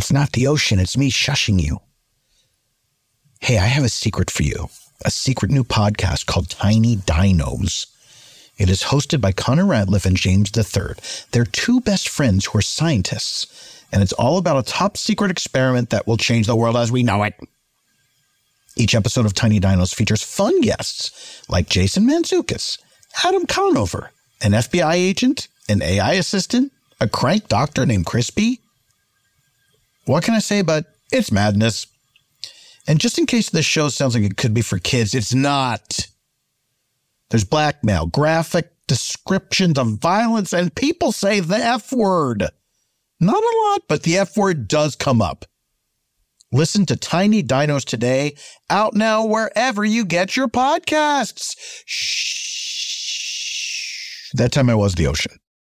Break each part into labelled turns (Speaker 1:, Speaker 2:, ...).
Speaker 1: It's not the ocean. It's me shushing you. Hey, I have a secret for you. A secret new podcast called Tiny Dinos. It is hosted by Connor Ratliff and James III. They're two best friends who are scientists, and it's all about a top secret experiment that will change the world as we know it. Each episode of Tiny Dinos features fun guests like Jason Mantzoukas, Adam Conover, an FBI agent, an AI assistant, a crank doctor named Crispy. What can I say but it's madness? And just in case this show sounds like it could be for kids, it's not. There's blackmail, graphic descriptions of violence, and people say the F word. Not a lot, but the F word does come up. Listen to Tiny Dinos today, out now wherever you get your podcasts. Shh. That time I was the ocean.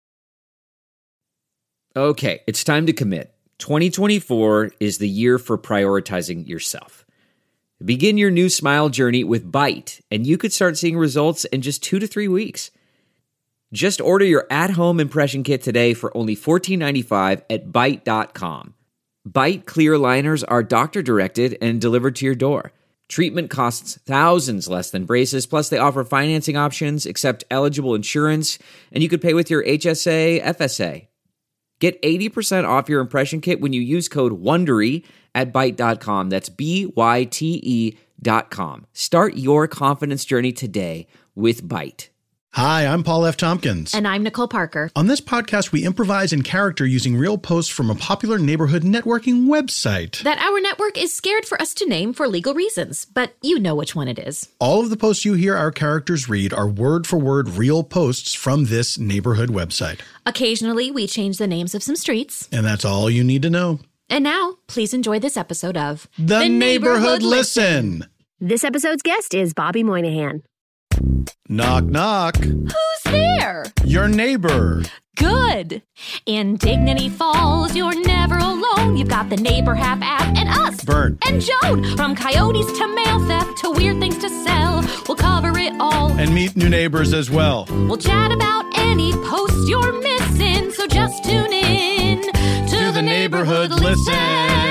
Speaker 2: Okay, it's time to commit. 2024 is the year for prioritizing yourself. Begin your new smile journey with Byte, and you could start seeing results in just 2 to 3 weeks. Just order your at-home impression kit today for only $14.95 at Byte.com. Byte clear liners are doctor-directed and delivered to your door. Treatment costs thousands less than braces, plus they offer financing options, accept eligible insurance, and you could pay with your HSA, FSA. Get 80% off your impression kit when you use code WONDERY at Byte.com. That's BYTE.com. Start your confidence journey today with Byte.
Speaker 3: Hi, I'm Paul F. Tompkins.
Speaker 4: And I'm Nicole Parker.
Speaker 3: On this podcast, we improvise in character using real posts from a popular neighborhood networking website
Speaker 4: that our network is scared for us to name for legal reasons, but you know which one it is.
Speaker 3: All of the posts you hear our characters read are word-for-word real posts from this neighborhood website.
Speaker 4: Occasionally, we change the names of some streets.
Speaker 3: And that's all you need to know.
Speaker 4: And now, please enjoy this episode of
Speaker 3: The Neighborhood Listen.
Speaker 5: This episode's guest is Bobby Moynihan.
Speaker 3: Knock, knock.
Speaker 4: Who's there?
Speaker 3: Your neighbor.
Speaker 4: Good. In Dignity Falls, you're never alone. You've got the Neighbor Hap app and us.
Speaker 3: Bert.
Speaker 4: And Joan. From coyotes to mail theft to weird things to sell, we'll cover it all.
Speaker 3: And meet new neighbors as well.
Speaker 4: We'll chat about any post you're missing, so just tune in to the Neighborhood Listen.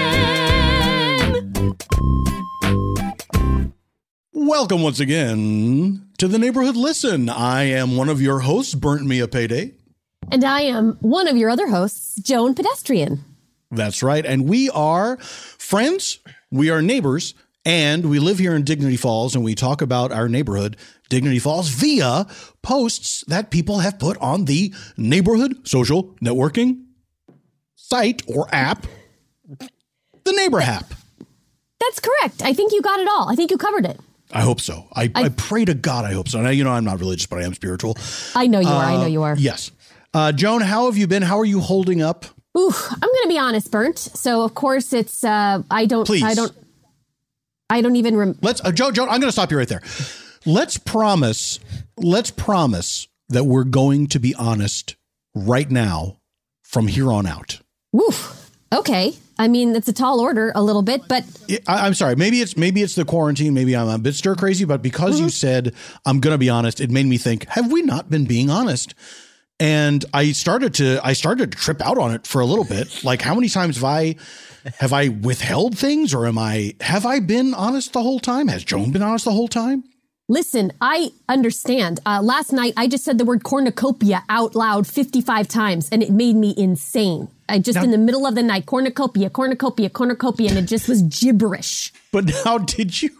Speaker 3: Welcome once again to the Neighborhood Listen. I am one of your hosts, Burnt Me a Payday.
Speaker 5: And I am one of your other hosts, Joan Pedestrian.
Speaker 3: That's right. And we are friends, we are neighbors, and we live here in Dignity Falls, and we talk about our neighborhood, Dignity Falls, via posts that people have put on the neighborhood social networking site or app, the Neighbor Hap.
Speaker 5: That's correct. I think you got it all. I think you covered it.
Speaker 3: I hope so. I pray to God I hope so. Now, you know, I'm not religious, but I am spiritual.
Speaker 5: I know you are. I know you are.
Speaker 3: Yes. Joan, how have you been? How are you holding up?
Speaker 5: Ooh, I'm going to be honest, Burnt. So, of course, it's, I don't even
Speaker 3: Joan, I'm going to stop you right there. Let's promise that we're going to be honest right now from here on out.
Speaker 5: Woof. Okay. I mean, it's a tall order a little bit, but
Speaker 3: I'm sorry. Maybe it's the quarantine. Maybe I'm a bit stir crazy, but because you said I'm going to be honest, it made me think, have we not been being honest? And I started to trip out on it for a little bit. Like, how many times have I withheld things, or have I been honest the whole time? Has Joan been honest the whole time?
Speaker 5: listen, I understand. Last night, I just said the word cornucopia out loud 55 times, and it made me insane. In the middle of the night, cornucopia, and it just was gibberish.
Speaker 3: But now, did you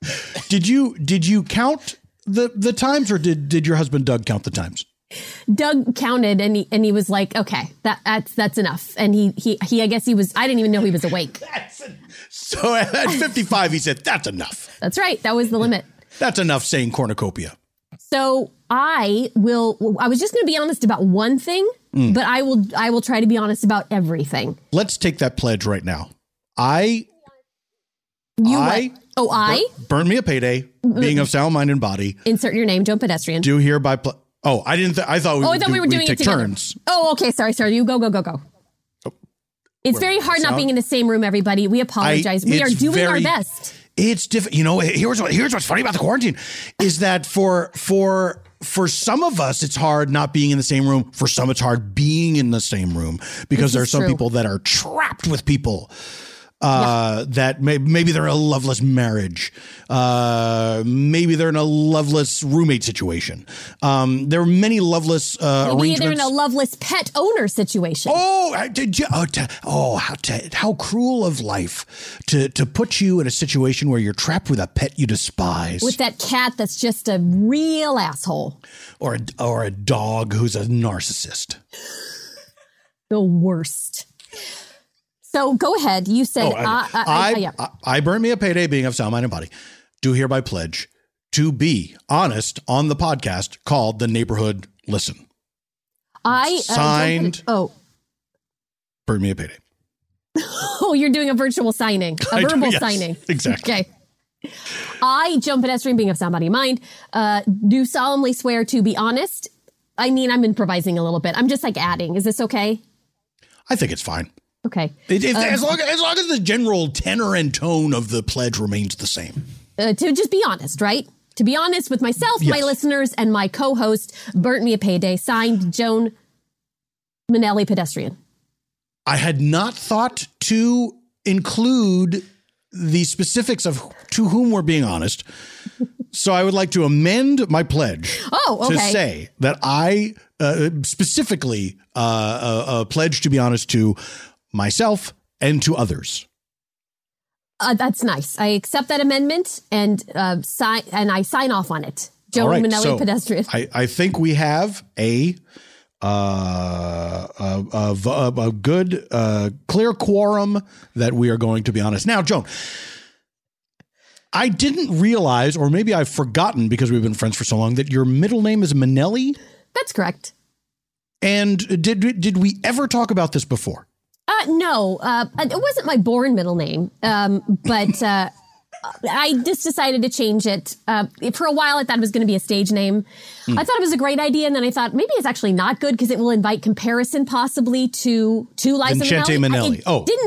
Speaker 3: count the times, or did your husband Doug count the times?
Speaker 5: Doug counted, and he was like, okay, that's enough. And he I guess he was, I didn't even know he was awake.
Speaker 3: So at 55, he said, that's enough.
Speaker 5: That's right. That was the limit.
Speaker 3: That's enough saying cornucopia.
Speaker 5: So I was just going to be honest about one thing, but I will try to be honest about everything.
Speaker 3: Let's take that pledge right now. Burn me a payday, being of sound mind and body.
Speaker 5: Insert your name, Joan Pedestrian.
Speaker 3: Do hereby I thought we were
Speaker 5: doing it together.
Speaker 3: Turns.
Speaker 5: Oh, okay. Sorry. You go. Oh. It's very hard not being in the same room, everybody. We apologize. We are doing our best.
Speaker 3: It's different. You know, here's what's funny about the quarantine is that for for some of us, it's hard not being in the same room. For some, it's hard being in the same room because there are some people that are trapped with people. That maybe they're in a loveless marriage. Maybe they're in a loveless roommate situation. There are many loveless arrangements.
Speaker 5: Maybe they're in a loveless pet owner situation.
Speaker 3: How cruel of life to put you in a situation where you're trapped with a pet you despise.
Speaker 5: With that cat that's just a real asshole.
Speaker 3: Or a dog who's a narcissist.
Speaker 5: The worst. So go ahead. You said
Speaker 3: I burn me a payday being of sound mind and body. Do hereby pledge to be honest on the podcast called The Neighborhood Listen. Signed. Burn me a payday.
Speaker 5: Oh, you're doing a virtual signing, a verbal signing.
Speaker 3: Exactly.
Speaker 5: Okay. I, Joan Pedestrian, being of sound body and mind, do solemnly swear to be honest. I mean, I'm improvising a little bit. I'm just like adding. Is this okay?
Speaker 3: I think it's fine.
Speaker 5: Okay.
Speaker 3: As long as the general tenor and tone of the pledge remains the same.
Speaker 5: To just be honest, right? To be honest with myself, my listeners, and my co-host, Burnt Me a Payday, signed Joan Manelli Pedestrian.
Speaker 3: I had not thought to include the specifics of to whom we're being honest. So I would like to amend my pledge to say that I specifically pledge to be honest to myself and to others.
Speaker 5: That's nice. I accept that amendment and I sign off on it. Joan Manelli Pedestrian.
Speaker 3: I think we have a good clear quorum that we are going to be honest. Now, Joan, I didn't realize, or maybe I've forgotten because we've been friends for so long, that your middle name is Manelli.
Speaker 5: That's correct.
Speaker 3: And did we ever talk about this before?
Speaker 5: No, it wasn't my born middle name, but I just decided to change it. For a while, I thought it was going to be a stage name. I thought it was a great idea, and then I thought maybe it's actually not good because it will invite comparison possibly to Liza
Speaker 3: Minnelli.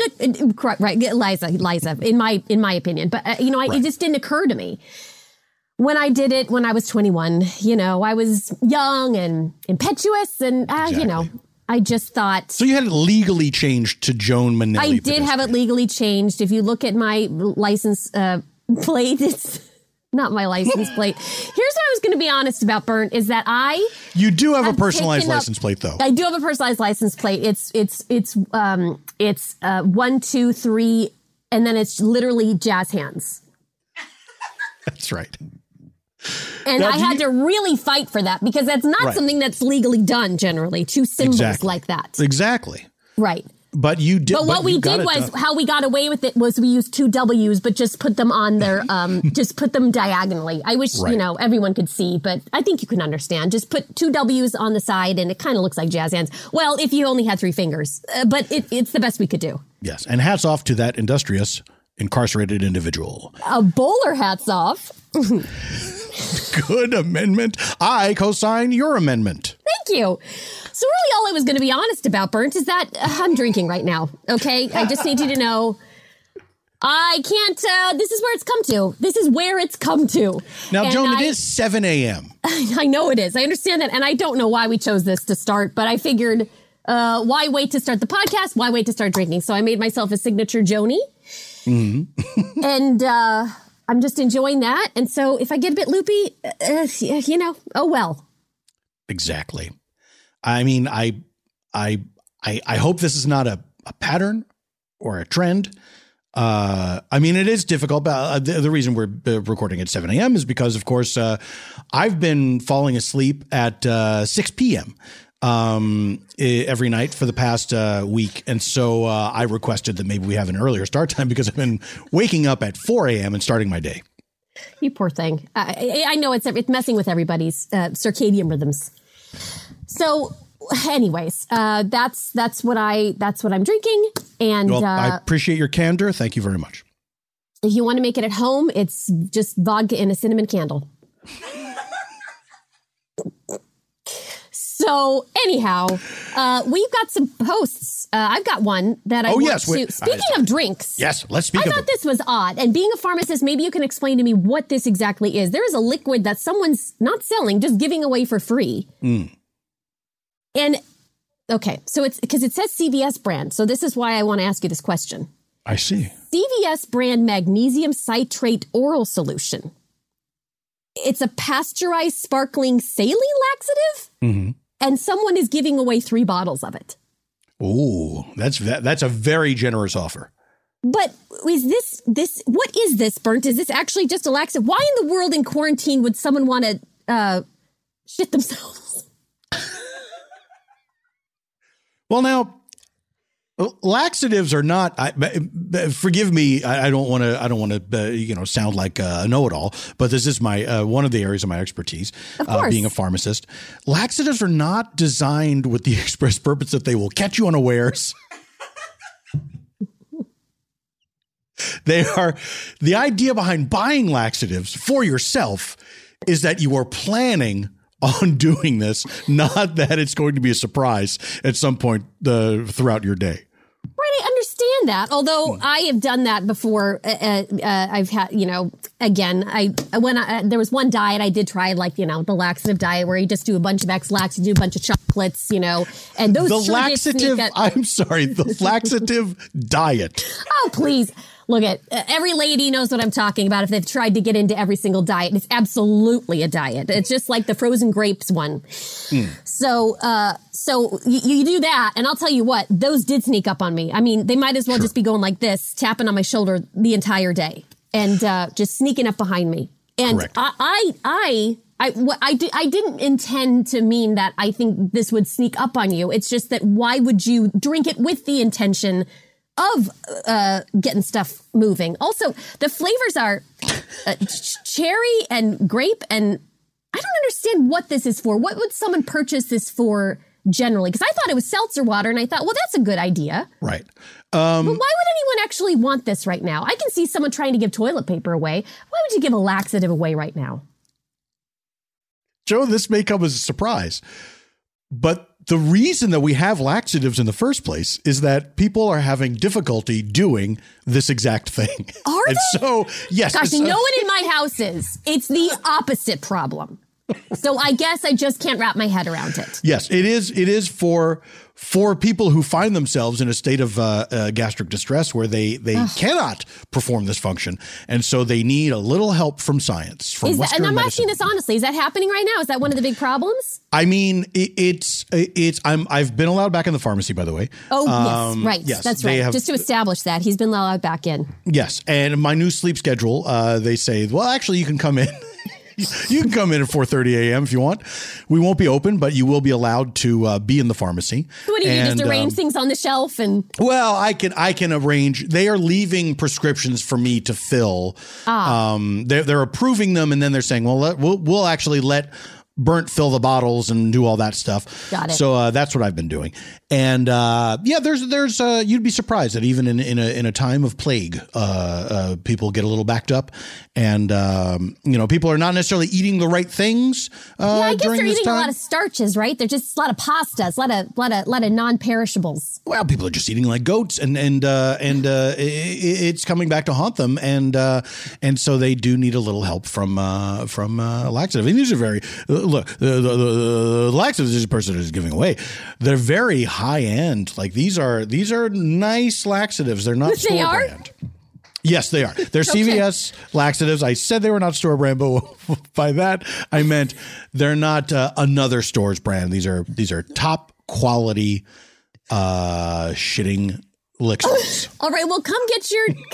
Speaker 5: Liza, in my opinion. But it just didn't occur to me. When I did it when I was 21, I was young and impetuous and, I just thought.
Speaker 3: So you had it legally changed to Joan Manelli.
Speaker 5: I did have it legally changed. If you look at my license plate, it's not my license plate. Here's what I was going to be honest about, Burnt, is that
Speaker 3: You do have a personalized license plate, though.
Speaker 5: I do have a personalized license plate. It's 1, 2, 3, and then it's literally jazz hands.
Speaker 3: That's right.
Speaker 5: And I had to really fight for that because that's not something that's legally done generally. Two symbols like that.
Speaker 3: Exactly.
Speaker 5: Right.
Speaker 3: But you did.
Speaker 5: But what we did was how we got away with it was we used 2 W's, but just put them on their, just put them diagonally. I wish, everyone could see, but I think you can understand. Just put 2 W's on the side and it kind of looks like jazz hands. Well, if you only had 3 fingers, but it's the best we could do.
Speaker 3: Yes. And hats off to that industrious, incarcerated individual.
Speaker 5: A bowler hats off.
Speaker 3: Good amendment. I co-sign your amendment.
Speaker 5: Thank you. So really all I was going to be honest about, Burnt, is that I'm drinking right now. Okay? I just need you to know I can't, this is where it's come to. This is where it's come to.
Speaker 3: Now, Joan, it is 7 a.m.
Speaker 5: I know it is. I understand that. And I don't know why we chose this to start, but I figured, why wait to start the podcast? Why wait to start drinking? So I made myself a signature Joni. Mm-hmm. And, I'm just enjoying that. And so if I get a bit loopy, oh well.
Speaker 3: Exactly. I mean, I hope this is not a pattern or a trend. I mean, it is difficult, but the reason we're recording at 7 a.m. is because, of course, I've been falling asleep at 6 p.m. Every night for the past week. And so I requested that maybe we have an earlier start time because I've been waking up at 4 a.m. and starting my day.
Speaker 5: You poor thing. I know it's messing with everybody's circadian rhythms. So anyways, that's what I'm drinking. And
Speaker 3: I appreciate your candor. Thank you very much.
Speaker 5: If you want to make it at home, it's just vodka and a cinnamon candle. So anyhow, we've got some posts I've got one that I want to. Speaking of drinks.
Speaker 3: Yes, let's speak
Speaker 5: I
Speaker 3: of
Speaker 5: thought this was odd. And being a pharmacist, maybe you can explain to me what this exactly is. There is a liquid that someone's not selling, just giving away for free. And, okay, so it's because it says CVS brand. So this is why I want to ask you this question.
Speaker 3: I see.
Speaker 5: CVS brand magnesium citrate oral solution. It's a pasteurized sparkling saline laxative, and someone is giving away 3 bottles of it.
Speaker 3: Ooh, that's a very generous offer.
Speaker 5: But is this what is this, Bernd? Is this actually just a laxative? Why in the world in quarantine would someone want to shit themselves?
Speaker 3: Well, now, laxatives are not. Forgive me. I don't want to. Sound like a know-it-all. But this is my one of the areas of my expertise.
Speaker 5: Of course.
Speaker 3: Being a pharmacist, laxatives are not designed with the express purpose that they will catch you unawares. They are the idea behind buying laxatives for yourself is that you are planning on doing this, not that it's going to be a surprise at some point throughout your day.
Speaker 5: Right, I understand that. Although I have done that before. I've had, again, there was one diet I did try, like, the laxative diet where you just do a bunch of X-Lax, you do a bunch of chocolates, and those
Speaker 3: the laxative. I'm sorry, the laxative diet.
Speaker 5: Oh, please. Look at every lady knows what I'm talking about if they've tried to get into every single diet. It's absolutely a diet. It's just like the frozen grapes one. So you do that, and I'll tell you what, those did sneak up on me. I mean, they might as well just be going like this, tapping on my shoulder the entire day, and just sneaking up behind me. And
Speaker 3: correct.
Speaker 5: I didn't intend to mean that I think this would sneak up on you. It's just that why would you drink it with the intention of getting stuff moving? Also, the flavors are cherry and grape, and I don't understand what this is for. What would someone purchase this for generally? Because I thought it was seltzer water, and I thought, well, that's a good idea.
Speaker 3: Right.
Speaker 5: But why would anyone actually want this right now? I can see someone trying to give toilet paper away. Why would you give a laxative away right now?
Speaker 3: Joe, this may come as a surprise, but the reason that we have laxatives in the first place is that people are having difficulty doing this exact thing.
Speaker 5: Are
Speaker 3: and
Speaker 5: they?
Speaker 3: So, yes.
Speaker 5: Gosh, no one in my house is. It's the opposite problem. So I guess I just can't wrap my head around it.
Speaker 3: Yes, it is for people who find themselves in a state of gastric distress where they cannot perform this function, and so they need a little help from science. From Western
Speaker 5: and I'm
Speaker 3: medicine.
Speaker 5: asking this honestly: is that happening right now? Is that one of the big problems?
Speaker 3: I mean, I've been allowed back in the pharmacy, by the way.
Speaker 5: Oh, yes, right.
Speaker 3: Yes,
Speaker 5: that's right. Just to establish that he's been allowed back in.
Speaker 3: Yes, and my new sleep schedule, they say, well, actually, you can come in. You can come in at 4:30 a.m. if you want. We won't be open, but you will be allowed to be in the pharmacy.
Speaker 5: What do you do? Just arrange things on the shelf and?
Speaker 3: Well, I can arrange. They are leaving prescriptions for me to fill. They're approving them, and then they're saying, well, we'll actually let Bernd fill the bottles and do all that stuff.
Speaker 5: Got it.
Speaker 3: So that's what I've been doing. And there's you'd be surprised that even in a time of plague, people get a little backed up, and people are not necessarily eating the right things.
Speaker 5: I guess
Speaker 3: during
Speaker 5: they're
Speaker 3: this
Speaker 5: eating
Speaker 3: time.
Speaker 5: a lot of starches, right? They're just a lot of pastas, a lot of non-perishables.
Speaker 3: Well, people are just eating like goats, and it's coming back to haunt them, and so they do need a little help from laxative. And these are very look the laxatives this person is giving away. They're very high end. Like these are nice laxatives. They're not store brand. Yes, they are. They're CVS laxatives. I said they were not store brand, but by that I meant they're not another store's brand. These are top quality shitting lixirs.
Speaker 5: All right, well, come get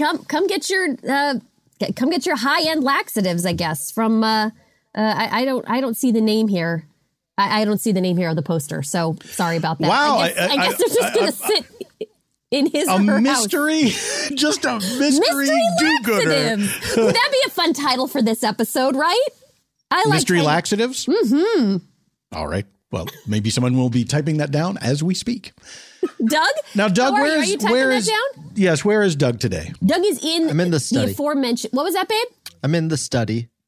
Speaker 5: your high end laxatives, I guess. From I don't see the name here. I don't see the name here on the poster. So sorry about that.
Speaker 3: Wow,
Speaker 5: I guess they're just gonna sit in his or her
Speaker 3: mystery,
Speaker 5: house.
Speaker 3: Just a mystery do-gooder.
Speaker 5: Would that be a fun title for this episode, right? I like
Speaker 3: mystery laxatives.
Speaker 5: Mm-hmm.
Speaker 3: All right. Well, maybe someone will be typing that down as we speak.
Speaker 5: Doug?
Speaker 3: Now, Doug,
Speaker 5: are you typing that down?
Speaker 3: Yes, where is Doug today?
Speaker 5: Doug is in.
Speaker 6: I'm in the study.
Speaker 5: The aforementioned. What was that, babe?
Speaker 6: I'm in the study.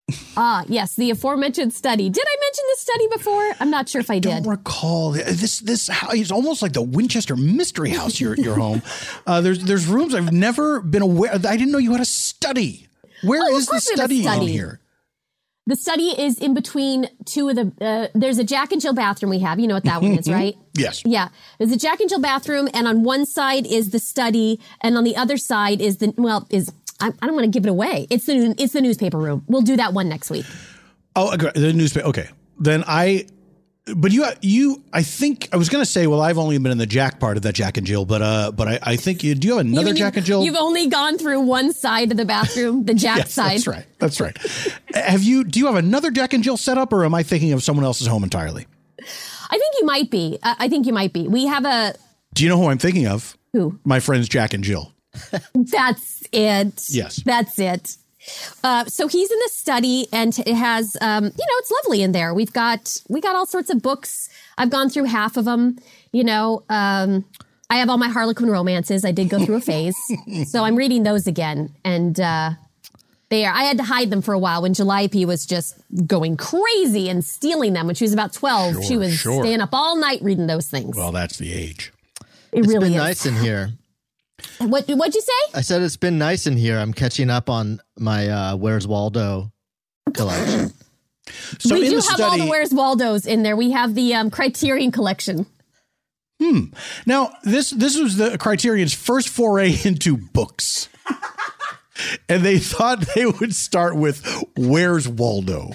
Speaker 5: Yes, the aforementioned study. Did I mention this study before? I'm not sure if I did.
Speaker 3: Don't recall. This house is almost like the Winchester Mystery House. Your home. There's rooms I've never been aware. I didn't know you had a study. Where is the study in here?
Speaker 5: The study is in between two of the. There's a Jack and Jill bathroom we have. You know what that one is, right?
Speaker 3: Yes.
Speaker 5: Yeah. There's a Jack and Jill bathroom, and on one side is the study, and on the other side is I don't want to give it away. It's the newspaper room. We'll do that one next week.
Speaker 3: Oh, the newspaper. Okay. Then I think I was going to say, well, I've only been in the Jack part of that Jack and Jill, but I think do you have another Jack and Jill?
Speaker 5: You've only gone through one side of the bathroom, the Jack
Speaker 3: yes,
Speaker 5: side.
Speaker 3: That's right. Do you have another Jack and Jill set up, or am I thinking of someone else's home entirely?
Speaker 5: I think you might be. We have
Speaker 3: Do you know who I'm thinking of?
Speaker 5: Who?
Speaker 3: My friends Jack and Jill.
Speaker 5: That's it.
Speaker 3: Yes.
Speaker 5: That's it. So he's in the study, and it has, it's lovely in there. We got all sorts of books. I've gone through half of them. I have all my Harlequin romances. I did go through a phase, so I'm reading those again. And I had to hide them for a while when Calliope was just going crazy and stealing them. When she was about 12, she was staying up all night reading those things.
Speaker 3: Well, that's the age.
Speaker 5: It's really
Speaker 6: been nice in here.
Speaker 5: What'd you say?
Speaker 6: I said it's been nice in here. I'm catching up on my Where's Waldo collection.
Speaker 3: So
Speaker 5: we
Speaker 3: in
Speaker 5: do
Speaker 3: the
Speaker 5: have
Speaker 3: study,
Speaker 5: all the Where's Waldos in there. We have the Criterion collection.
Speaker 3: Now, this was the Criterion's first foray into books. And they thought they would start with Where's Waldo?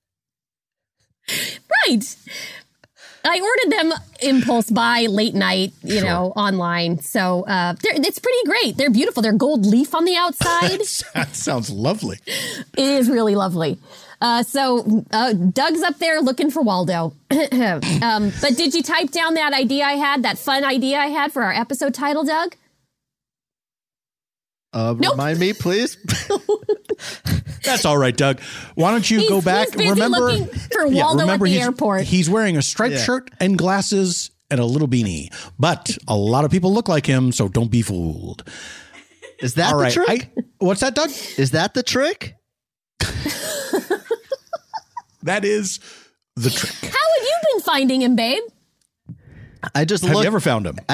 Speaker 5: Right. I ordered them impulse buy late night, online. So it's pretty great. They're beautiful. They're gold leaf on the outside.
Speaker 3: That sounds lovely.
Speaker 5: It is really lovely. So Doug's up there looking for Waldo. But did you type down that idea I had, that fun idea I had for our episode title, Doug?
Speaker 6: Nope. Remind me, please.
Speaker 3: That's all right, Doug. Why don't you go back?
Speaker 5: He's busy looking for Waldo at the airport.
Speaker 3: He's wearing a striped shirt and glasses and a little beanie. But a lot of people look like him, so don't be fooled.
Speaker 6: Is that the trick?
Speaker 3: What's that, Doug?
Speaker 6: Is that the trick?
Speaker 3: That is the trick.
Speaker 5: How have you been finding him, babe?
Speaker 3: Have you ever found him?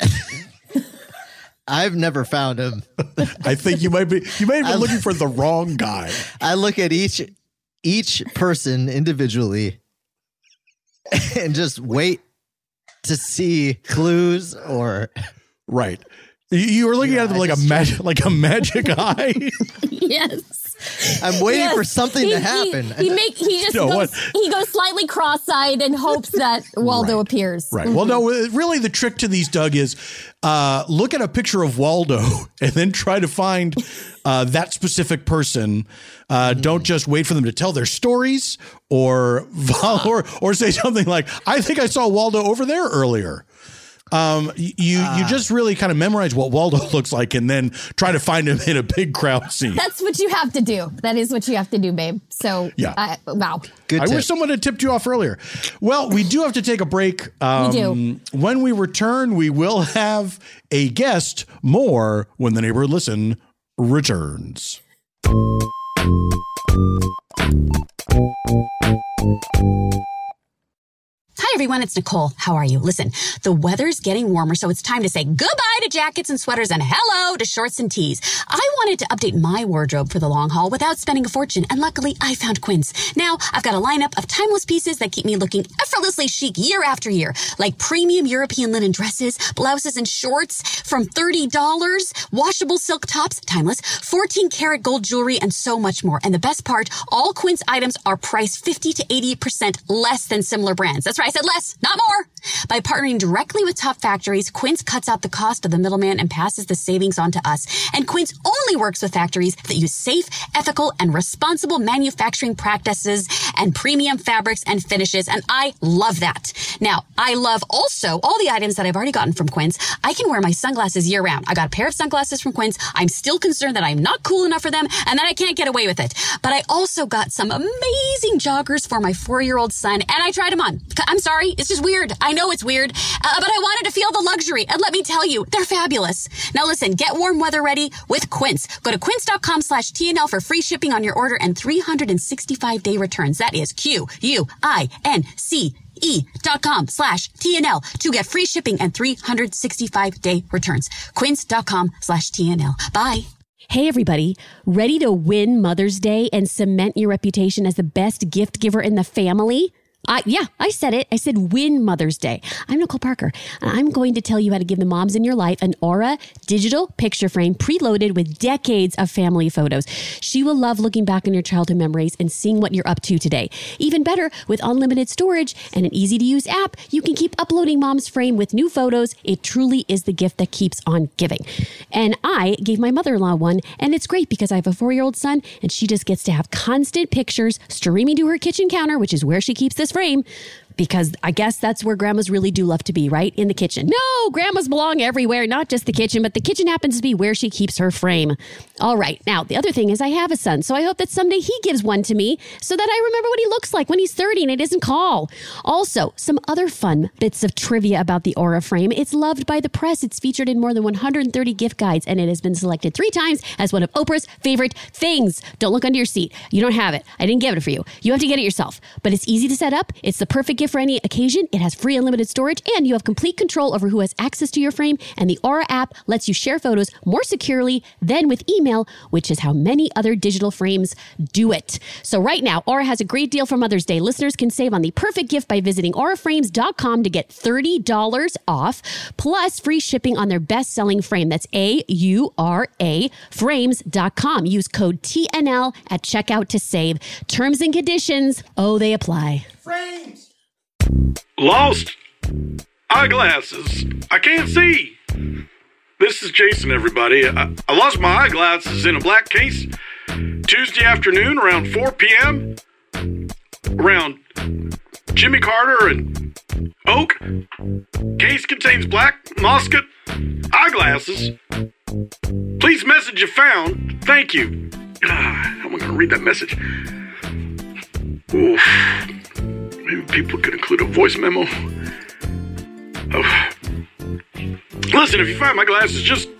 Speaker 6: I've never found him.
Speaker 3: I think you might have been looking for the wrong guy.
Speaker 6: I look at each person individually and just wait to see clues or
Speaker 3: right. You were looking at them like a magic eye.
Speaker 5: Yes.
Speaker 6: I'm waiting for something to happen.
Speaker 5: He goes slightly cross-eyed and hopes that Waldo appears.
Speaker 3: Right. Mm-hmm. Well, no, really the trick to these, Doug, is look at a picture of Waldo and then try to find that specific person. Don't just wait for them to tell their stories or say something like, I think I saw Waldo over there earlier. You just really kind of memorize what Waldo looks like and then try to find him in a big crowd scene.
Speaker 5: That's what you have to do. That is what you have to do, babe. So,
Speaker 3: yeah.
Speaker 5: Wow.
Speaker 3: Good tip. I wish someone had tipped you off earlier. Well, we do have to take a break.
Speaker 5: We do.
Speaker 3: When we return, we will have a guest. More When the Neighborhood Listen returns.
Speaker 7: Hi, everyone. It's Nicole. How are you? Listen, the weather's getting warmer, so it's time to say goodbye to jackets and sweaters and hello to shorts and tees. I wanted to update my wardrobe for the long haul without spending a fortune, and luckily I found Quince. Now, I've got a lineup of timeless pieces that keep me looking effortlessly chic year after year, like premium European linen dresses, blouses and shorts from $30, washable silk tops, timeless, 14-karat gold jewelry, and so much more. And the best part, all Quince items are priced 50 to 80% less than similar brands. That's right. I said less, not more. By partnering directly with top factories, Quince cuts out the cost of the middleman and passes the savings on to us. And Quince only works with factories that use safe, ethical, and responsible manufacturing practices and premium fabrics and finishes. And I love that. Now, I love also all the items that I've already gotten from Quince. I can wear my sunglasses year round. I got a pair of sunglasses from Quince. I'm still concerned that I'm not cool enough for them and that I can't get away with it. But I also got some amazing joggers for my 4-year-old son, and I tried them on. I'm sorry, it's just weird. I know it's weird, but I wanted to feel the luxury luxury. And let me tell you, they're fabulous. Now listen, get warm weather ready with Quince. Go to quince.com/TNL for free shipping on your order and 365-day returns. That is QUINCE.com/TNL to get free shipping and 365-day returns. Quince.com/TNL. Bye.
Speaker 8: Hey, everybody. Ready to win Mother's Day and cement your reputation as the best gift giver in the family? I said it. I said win Mother's Day. I'm Nicole Parker, and I'm going to tell you how to give the moms in your life an Aura digital picture frame preloaded with decades of family photos. She will love looking back on your childhood memories and seeing what you're up to today. Even better, with unlimited storage and an easy-to-use app, you can keep uploading mom's frame with new photos. It truly is the gift that keeps on giving. And I gave my mother-in-law one, and it's great because I have a 4-year-old son, and she just gets to have constant pictures streaming to her kitchen counter, which is where she keeps this frame, because I guess that's where grandmas really do love to be, right? In the kitchen. No, grandmas belong everywhere, not just the kitchen, but the kitchen happens to be where she keeps her frame. All right. Now, the other thing is I have a son, so I hope that someday he gives one to me so that I remember what he looks like when he's 30 and it isn't call. Also, some other fun bits of trivia about the Aura frame. It's loved by the press. It's featured in more than 130 gift guides, and it has been selected 3 times as one of Oprah's favorite things. Don't look under your seat. You don't have it. I didn't give it for you. You have to get it yourself. But it's easy to set up. It's the perfect gift for any occasion. It has free unlimited storage, and you have complete control over who has access to your frame. And the Aura app lets you share photos more securely than with email, which is how many other digital frames do it. So right now, Aura has a great deal for Mother's Day. Listeners can save on the perfect gift by visiting auraframes.com to get $30 off, plus free shipping on their best-selling frame. That's AURA frames.com. Use code TNL at checkout to save. Terms and conditions, they apply.
Speaker 3: Frames.
Speaker 9: Lost eyeglasses. I can't see. This is Jason, everybody. I lost my eyeglasses in a black case Tuesday afternoon around 4 p.m. around Jimmy Carter and Oak. Case contains black Moscat eyeglasses. Please message if found. Thank you. How am I going to read that message? Oof. Maybe people could include a voice memo. Listen, if you find my glasses, just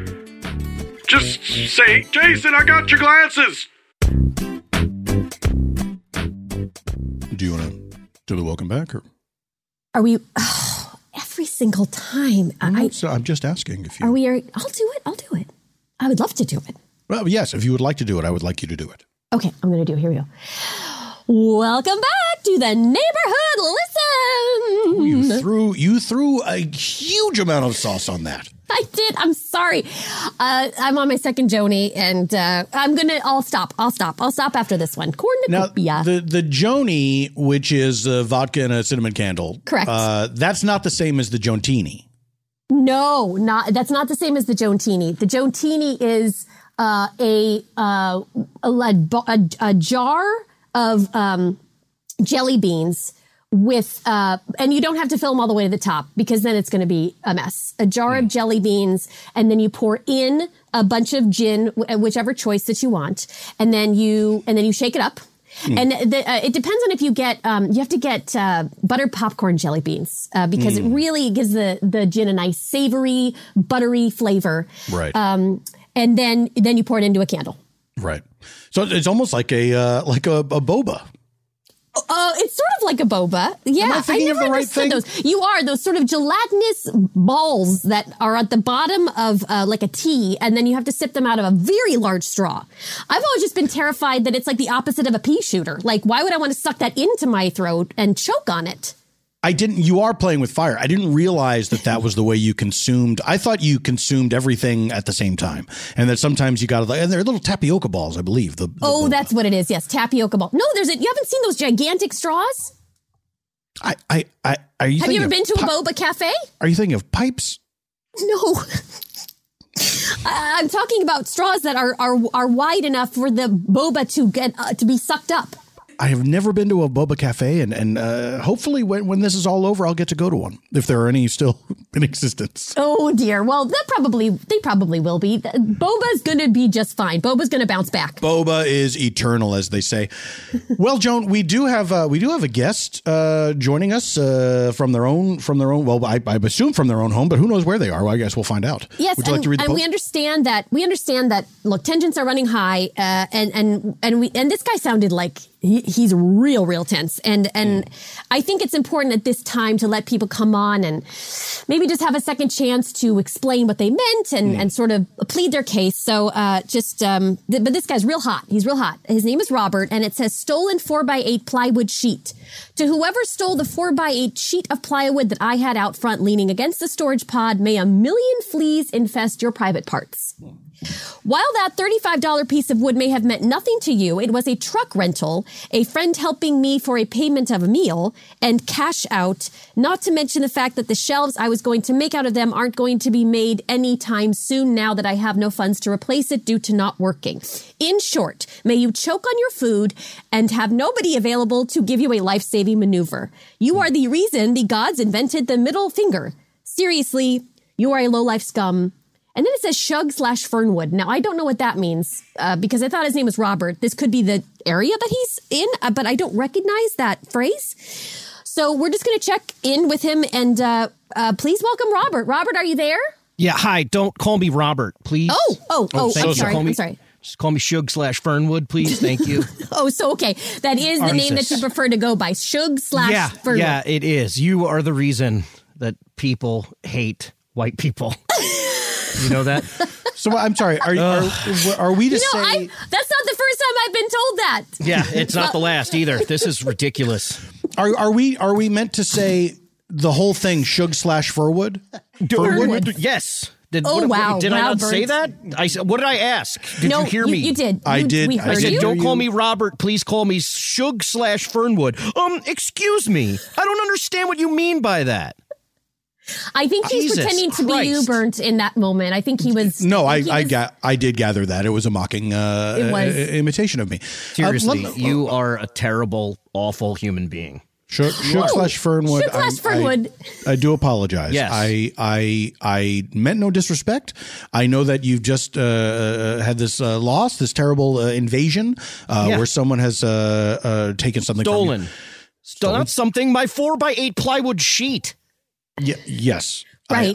Speaker 9: say, Jason, I got your glasses.
Speaker 3: Do you want to do the welcome back? Or?
Speaker 5: Are we every single time?
Speaker 3: I'm just asking if you.
Speaker 5: I'll do it. I would love to do it.
Speaker 3: Well, yes, if you would like to do it, I would like you to do it.
Speaker 5: Okay, I'm going to do it. Here we go. Welcome back to the Neighborhood Listen.
Speaker 3: You threw a huge amount of sauce on that.
Speaker 5: I did. I'm sorry. I'm on my second Joni, and I'll stop. I'll stop after this one. Cornucopia.
Speaker 3: Now, the Joni, which is vodka and a cinnamon candle.
Speaker 5: Correct.
Speaker 3: That's not the same as the Jontini.
Speaker 5: No, that's not the same as the Jontini. The Jontini is a jar of jelly beans with and you don't have to fill them all the way to the top because then it's going to be a mess. A jar of jelly beans, and then you pour in a bunch of gin, whichever choice that you want, and then you shake it up. And it depends on if you get you have to get buttered popcorn jelly beans because it really gives the gin a nice savory, buttery flavor.
Speaker 3: Right.
Speaker 5: And then you pour it into a candle.
Speaker 3: Right. So it's almost like a boba.
Speaker 5: It's sort of like a boba. Yeah.
Speaker 3: Am I thinking of the right thing?
Speaker 5: Those sort of gelatinous balls that are at the bottom of like a tea, and then you have to sip them out of a very large straw. I've always just been terrified that it's like the opposite of a pea shooter. Like, why would I want to suck that into my throat and choke on it?
Speaker 3: You are playing with fire. I didn't realize that was the way you consumed. I thought you consumed everything at the same time. And that sometimes you got to, and they're little tapioca balls, I believe.
Speaker 5: That's what it is. Yes. Tapioca ball. No, you haven't seen those gigantic straws?
Speaker 3: Have you
Speaker 5: ever been to a boba cafe?
Speaker 3: Are you thinking of pipes?
Speaker 5: No. I'm talking about straws that are wide enough for the boba to get, to be sucked up.
Speaker 3: I have never been to a boba cafe, and hopefully when this is all over, I'll get to go to one if there are any still in existence.
Speaker 5: Oh dear. Well, they probably will be. Boba's going to be just fine. Boba's going to bounce back.
Speaker 3: Boba is eternal, as they say. Well, Joan, we do have a guest joining us from their own. Well, I assume from their own home, but who knows where they are? Well, I guess we'll find out.
Speaker 5: Yes,
Speaker 3: Would you like to read the post?
Speaker 5: we understand that. Look, tensions are running high, and this guy sounded like he's real tense, and I think it's important at this time to let people come on and maybe just have a second chance to explain what they meant and sort of plead their case. So but this guy's real hot. He's real hot. His name is Robert, and it says stolen 4x8 plywood sheet. To whoever stole the 4x8 sheet of plywood that I had out front leaning against the storage pod, may a million fleas infest your private parts. While that $35 piece of wood may have meant nothing to you, it was a truck rental, a friend helping me for a payment of a meal, and cash out, not to mention the fact that the shelves I was going to make out of them aren't going to be made anytime soon now that I have no funds to replace it due to not working. In short, may you choke on your food and have nobody available to give you a life-saving maneuver. You are the reason the gods invented the middle finger. Seriously, you are a low-life scum. And then it says Shug/Fernwood. Now, I don't know what that means because I thought his name was Robert. This could be the area that he's in, but I don't recognize that phrase. So we're just going to check in with him and please welcome Robert. Robert, are you there?
Speaker 10: Yeah, hi. Don't call me Robert, please.
Speaker 5: I'm sorry. I'm sorry.
Speaker 10: Just call me Shug/Fernwood, please. Thank you.
Speaker 5: Okay. That is the name that you prefer to go by. Shug/Fernwood.
Speaker 10: Yeah, it is. You are the reason that people hate white people. You know that?
Speaker 3: So I'm sorry. Are we to say?
Speaker 5: That's not the first time I've been told that.
Speaker 10: Yeah, it's not the last either. This is ridiculous.
Speaker 3: Are we meant to say the whole thing? Shug/Fernwood?
Speaker 5: Fernwood?
Speaker 10: Yes.
Speaker 5: Wow.
Speaker 10: Did I not say that? What did I ask? Did you hear me?
Speaker 5: You did.
Speaker 3: I did.
Speaker 5: We heard
Speaker 10: I said,
Speaker 5: you.
Speaker 10: don't call me Robert. Please call me Shug/Fernwood. Excuse me. I don't understand what you mean by that.
Speaker 5: I think he's pretending to be you, Burnt, in that moment. I think he was.
Speaker 3: No, I did gather that. It was a mocking imitation of me.
Speaker 10: Seriously, you are a terrible, awful human being.
Speaker 3: Shug/Fernwood.
Speaker 5: Shug/Fernwood.
Speaker 3: I do apologize.
Speaker 10: Yes.
Speaker 3: I meant no disrespect. I know that you've just had this loss, this terrible invasion, where someone has taken something
Speaker 10: stolen.
Speaker 3: From you.
Speaker 10: Stolen something. My 4x8 plywood sheet.
Speaker 3: Yes.
Speaker 5: Right.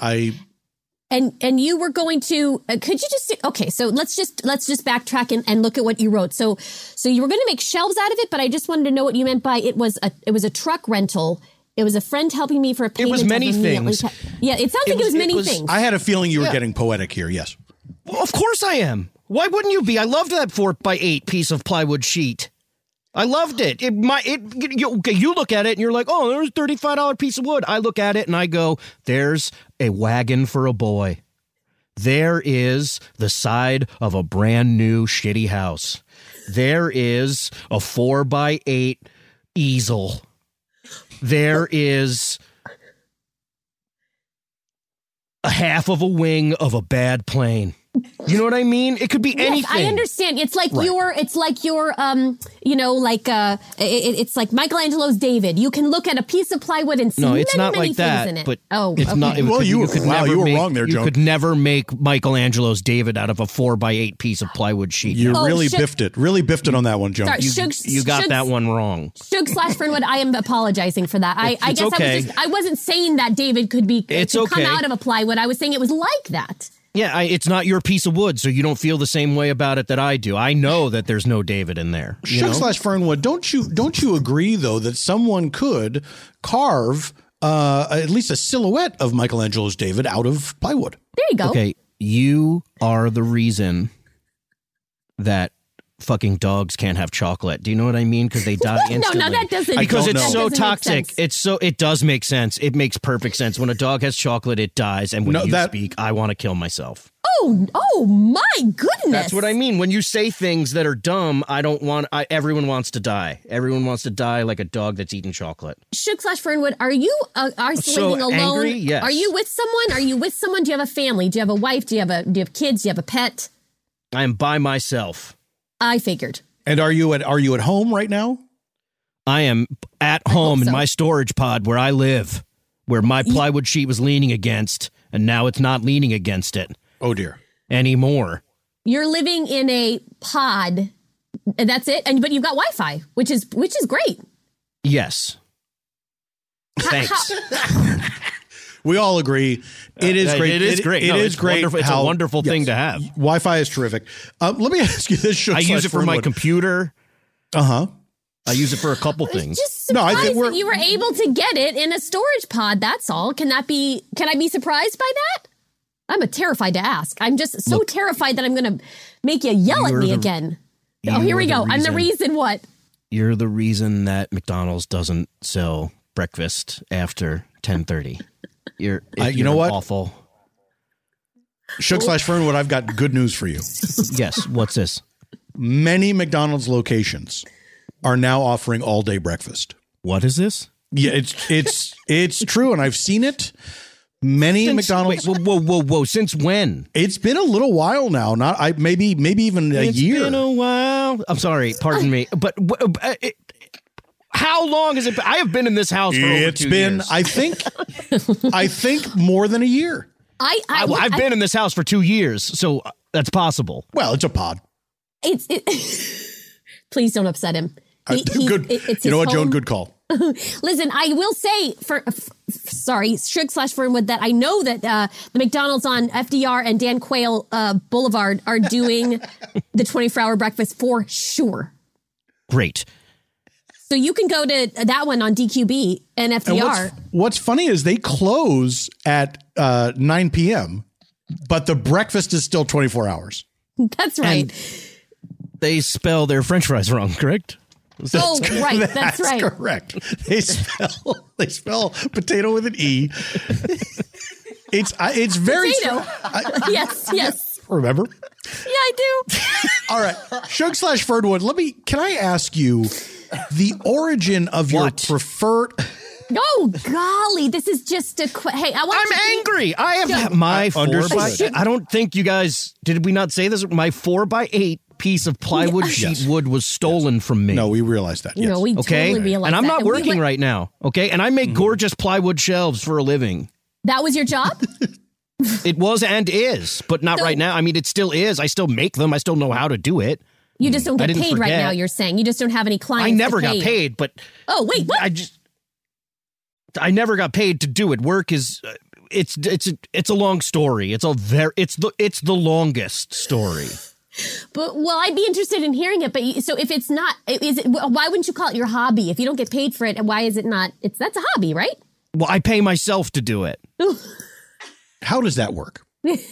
Speaker 3: And
Speaker 5: you were going to, could you just, okay, so let's just backtrack and look at what you wrote. So you were going to make shelves out of it, but I just wanted to know what you meant by it was a truck rental. It was a friend helping me for a payment.
Speaker 10: It was many things.
Speaker 5: Yeah, it sounds like it was many things.
Speaker 3: I had a feeling you were getting poetic here. Yes.
Speaker 10: Well, of course I am. Why wouldn't you be? I loved that 4x8 piece of plywood sheet. I loved it. You look at it and you're like, oh, there's a $35 piece of wood. I look at it and I go, there's a wagon for a boy. There is the side of a brand new shitty house. There is a 4x8 easel. There is a half of a wing of a bad plane. You know what I mean? It could be anything.
Speaker 5: I understand. It's like it's like Michelangelo's David. You can look at a piece of plywood and see many things in it.
Speaker 10: But
Speaker 5: it's
Speaker 10: okay. not.
Speaker 3: You were wrong there, Joe.
Speaker 10: You could never make Michelangelo's David out of a 4x8 piece of plywood sheet.
Speaker 3: You biffed it. Really biffed it on that one, Joe.
Speaker 10: You got that one wrong.
Speaker 5: Shug/Fernwood, I am apologizing for that. I guess okay. I wasn't saying that David could come out of a plywood. I was saying it was like that.
Speaker 10: Yeah, it's not your piece of wood, so you don't feel the same way about it that I do. I know that there's no David in there.
Speaker 3: Shug/Fernwood, don't you agree, though, that someone could carve at least a silhouette of Michelangelo's David out of plywood?
Speaker 5: There you go.
Speaker 10: Okay, you are the reason that fucking dogs can't have chocolate. Do you know what I mean? Because they die instantly.
Speaker 5: No, that doesn't.
Speaker 10: Because it's so toxic. It does make sense. It makes perfect sense. When a dog has chocolate, it dies. And when you speak, I want to kill myself.
Speaker 5: Oh my goodness.
Speaker 10: That's what I mean. When you say things that are dumb, everyone wants to die. Everyone wants to die like a dog that's eating chocolate.
Speaker 5: Shug/Fernwood, are you isolating alone?
Speaker 10: Angry? Yes.
Speaker 5: Are you with someone? Do you have a family? Do you have a wife? Do you have kids? Do you have a pet?
Speaker 10: I am by myself.
Speaker 5: I figured.
Speaker 3: And are you at home right now?
Speaker 10: I am at home in my storage pod where I live, where my plywood sheet was leaning against, and now it's not leaning against it.
Speaker 3: Oh, dear.
Speaker 10: Anymore.
Speaker 5: You're living in a pod. And that's it. But you've got Wi-Fi, which is great.
Speaker 10: Yes. Thanks.
Speaker 3: We all agree. It is great.
Speaker 10: It is great.
Speaker 3: It is great.
Speaker 10: Wonderful. It's a wonderful thing to have.
Speaker 3: Wi-Fi is terrific. Let me ask you this.
Speaker 10: I use it for my computer.
Speaker 3: Uh-huh.
Speaker 10: I use it for a couple things.
Speaker 5: Just surprised that you were able to get it in a storage pod. That's all. Can I be surprised by that? I'm terrified to ask. I'm just so terrified that I'm going to make you yell at me again. Oh, here we go. I'm the reason what?
Speaker 10: You're the reason that McDonald's doesn't sell breakfast after 10:30. You're
Speaker 3: you know what?
Speaker 10: Awful.
Speaker 3: Shug/Fernwood, I've got good news for you.
Speaker 10: Yes. What's this?
Speaker 3: Many McDonald's locations are now offering all-day breakfast.
Speaker 10: What is this?
Speaker 3: Yeah, it's true, and I've seen it. Many McDonald's.
Speaker 10: Wait, whoa! Since when?
Speaker 3: It's been a little while now. Maybe even a year.
Speaker 10: It's been a while. I'm sorry. Pardon me. But how long has it been? I have been in this house for over 2 years.
Speaker 3: I think more than a year.
Speaker 10: I've been in this house for 2 years, so that's possible.
Speaker 3: Well, it's a pod.
Speaker 5: Please don't upset him.
Speaker 3: Good. You know what, Joan? Good call.
Speaker 5: Listen, I will say Shug/Fernwood, that I know that the McDonald's on FDR and Dan Quayle Boulevard are doing the 24-hour breakfast for sure.
Speaker 10: Great.
Speaker 5: So you can go to that one on DQB and FDR.
Speaker 3: And what's funny is they close at 9 p.m., but the breakfast is still 24 hours.
Speaker 5: That's right.
Speaker 10: And they spell their French fries wrong, correct?
Speaker 5: Right. That's right.
Speaker 3: Correct. They spell potato with an E. It's very
Speaker 5: potato. Yes.
Speaker 3: Remember?
Speaker 5: Yeah, I do.
Speaker 3: All right, Shug/Fernwood. Can I ask you the origin of your preferred?
Speaker 5: Oh golly, this is just a hey.
Speaker 10: I'm angry. I have my 4x8. I don't think you guys did. We not say this. My 4x8 piece of plywood sheet wood was stolen from me.
Speaker 3: No, we realized that. Yes.
Speaker 5: No, we totally realized
Speaker 10: and I'm
Speaker 5: that.
Speaker 10: not working right now. Okay, and I make gorgeous plywood shelves for a living.
Speaker 5: That was your job?
Speaker 10: It was and is, but not right now. I mean, it still is. I still make them. I still know how to do it.
Speaker 5: You just don't get paid right now. You're saying you just don't have any clients.
Speaker 10: I never got paid, but
Speaker 5: wait, what?
Speaker 10: I never got paid to do it. Work is it's a long story. It's the longest story.
Speaker 5: But I'd be interested in hearing it. But so if it's not, why wouldn't you call it your hobby if you don't get paid for it? And why is it not? That's a hobby, right?
Speaker 10: Well, I pay myself to do it.
Speaker 3: How does that work?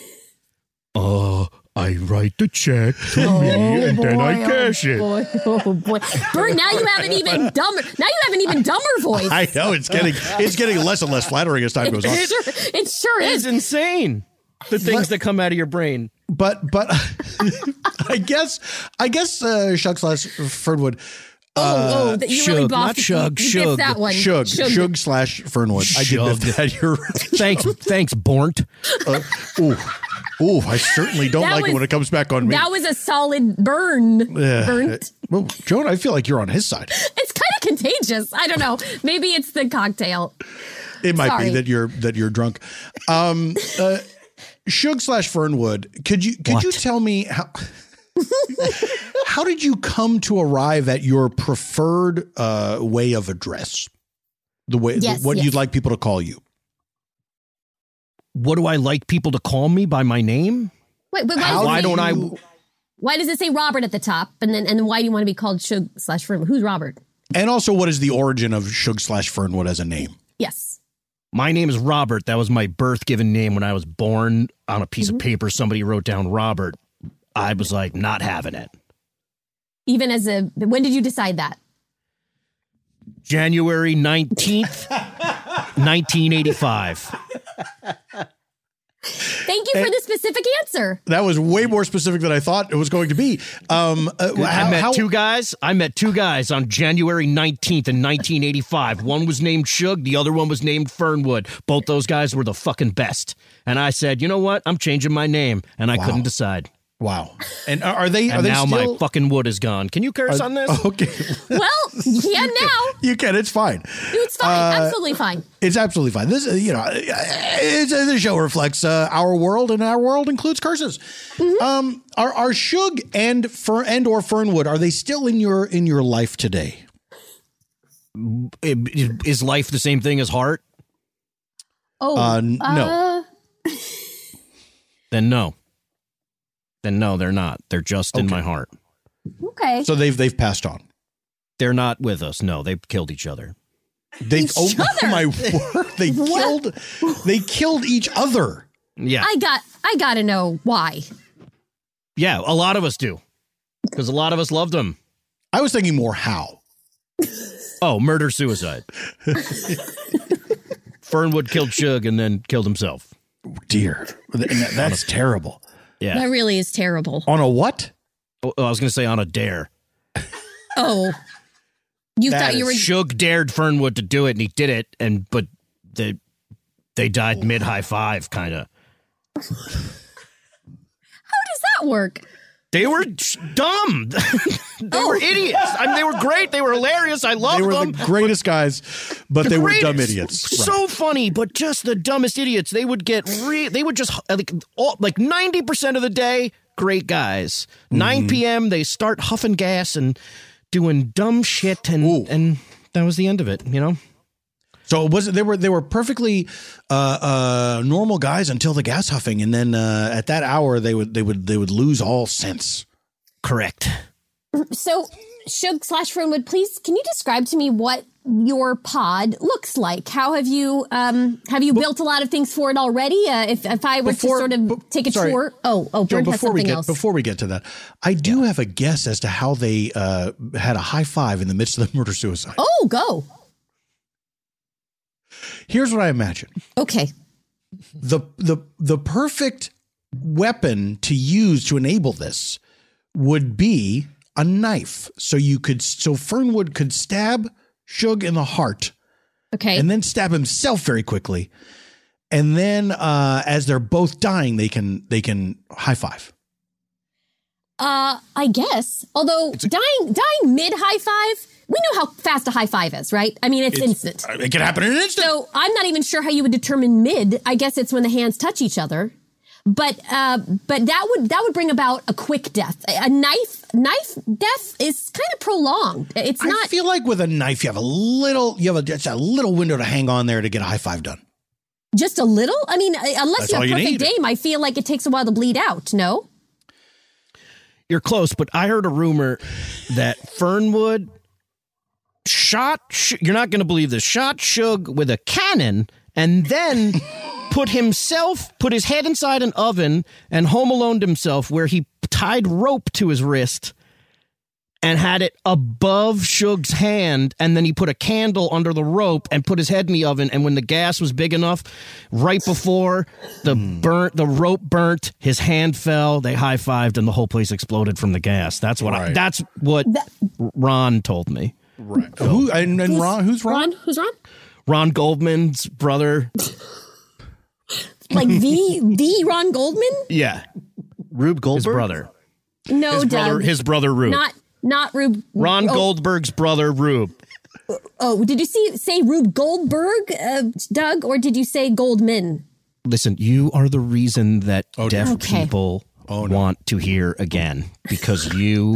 Speaker 10: I write the check to me and then I cash it.
Speaker 5: Oh boy, Bert! Now you have an even dumber voice.
Speaker 3: I know it's getting less and less flattering as time goes on.
Speaker 5: It sure is.
Speaker 10: It's insane. The things that come out of your brain.
Speaker 3: But I guess Shug/Fernwood.
Speaker 10: Shug, not Shug. Shug.
Speaker 5: That one.
Speaker 3: Shug/Fernwood. I did that. You're
Speaker 10: thanks, Bornt.
Speaker 3: I certainly don't like it when it comes back on me.
Speaker 5: That was a solid burn. Burnt.
Speaker 3: Well, Joan, I feel like you're on his side.
Speaker 5: It's kind of contagious. I don't know. Maybe it's the cocktail.
Speaker 3: It might be that you're drunk. Shug/Fernwood, could you tell me how did you come to arrive at your preferred way of address? What you'd like people to call you?
Speaker 10: What do I like people to call me by my name?
Speaker 5: Wait, but why does it say Robert at the top? And why do you want to be called Shug/Fernwood? Who's Robert?
Speaker 3: And also, what is the origin of Shug/Fernwood as a name?
Speaker 5: Yes.
Speaker 10: My name is Robert. That was my birth given name when I was born. On a piece of paper, somebody wrote down Robert. I was like, not having it.
Speaker 5: Even when did you decide that?
Speaker 10: January 19th, 1985.
Speaker 5: Thank you for the specific answer.
Speaker 3: That was way more specific than I thought it was going to be.
Speaker 10: I met two guys on January 19th in 1985. One was named Shug. The other one was named Fernwood. Both those guys were the fucking best. And I said, you know what? I'm changing my name. And I couldn't decide.
Speaker 3: Wow. And are they
Speaker 10: now
Speaker 3: still,
Speaker 10: my fucking wood is gone. Can you curse on this?
Speaker 3: Okay.
Speaker 5: Well, yeah, now.
Speaker 3: You can. It's fine.
Speaker 5: It's fine. Absolutely fine.
Speaker 3: It's absolutely fine. This, the show reflects our world, and our world includes curses.
Speaker 5: Mm-hmm.
Speaker 3: Are Shug and or Fernwood, are they still in your life today?
Speaker 10: Is life the same thing as heart?
Speaker 5: Oh,
Speaker 3: no.
Speaker 10: Then no. Then no, they're not. They're just in my heart.
Speaker 5: Okay.
Speaker 3: So they've passed on.
Speaker 10: They're not with us. No, they killed each other.
Speaker 3: Oh my word! They killed each other.
Speaker 10: Yeah.
Speaker 5: I gotta know why.
Speaker 10: Yeah, a lot of us do. Because a lot of us loved them.
Speaker 3: I was thinking more how.
Speaker 10: Oh, murder-suicide. Fernwood killed Shug and then killed himself.
Speaker 3: Oh, dear. That's terrible.
Speaker 10: Yeah.
Speaker 5: That really is terrible.
Speaker 3: On a what?
Speaker 10: Oh, I was going to say on a dare.
Speaker 5: Oh. You thought you were...
Speaker 10: Shug dared Fernwood to do it, and he did it, but they died mid-high five, kind of.
Speaker 5: How does that work?
Speaker 10: They were dumb. They were idiots. I mean, they were great. They were hilarious. I loved them.
Speaker 3: They were the greatest guys, but they were dumb idiots.
Speaker 10: So funny, but just the dumbest idiots. They would just like 90% of the day, great guys. 9 p.m. they start huffing gas and doing dumb shit, and that was the end of it. You know.
Speaker 3: So they were perfectly normal guys until the gas huffing, and then at that hour they would lose all sense.
Speaker 10: Correct.
Speaker 5: So, Shug / Fernwood, please, can you describe to me what your pod looks like? How have you built a lot of things for it already? If I were to sort of take a tour. Oh, Bert has something else.
Speaker 3: Before we get to that, I do have a guess as to how they had a high five in the midst of the murder suicide.
Speaker 5: Oh, go.
Speaker 3: Here's what I imagine.
Speaker 5: Okay.
Speaker 3: The perfect weapon to use to enable this would be a knife. So Fernwood could stab Shug in the heart.
Speaker 5: Okay.
Speaker 3: And then stab himself very quickly. And then as they're both dying, they can high five.
Speaker 5: I guess. Although dying mid high five, we know how fast a high five is, right? I mean, it's instant.
Speaker 3: It can happen in an instant.
Speaker 5: So I'm not even sure how you would determine mid. I guess it's when the hands touch each other. But that would bring about a quick death. A knife death is kind of prolonged. It's not.
Speaker 3: I feel like with a knife, you have a little window to hang on there to get a high five done.
Speaker 5: Just a little? I mean, unless you have perfect aim, I feel like it takes a while to bleed out. No.
Speaker 10: You're close, but I heard a rumor that Fernwood shot. You're not going to believe this. Shot Shug with a cannon, and then put his head inside an oven and Home Aloned himself, where he tied rope to his wrist and had it above Shug's hand, and then he put a candle under the rope and put his head in the oven, and when the gas was big enough, right before the rope burnt, his hand fell, they high-fived, and the whole place exploded from the gas. That's what Ron told me.
Speaker 3: Right. Who's Ron? Who's Ron?
Speaker 5: Who's Ron?
Speaker 10: Ron Goldman's brother.
Speaker 5: Like the Ron Goldman?
Speaker 10: Yeah.
Speaker 6: Rube Goldberg?
Speaker 10: His brother.
Speaker 5: No, Doug.
Speaker 10: His brother Rube.
Speaker 5: Not Rube.
Speaker 10: Ron Goldberg's brother, Rube.
Speaker 5: Oh, did you say Rube Goldberg, Doug, or did you say Goldman?
Speaker 10: Listen, you are the reason that deaf people want to hear again. Because you.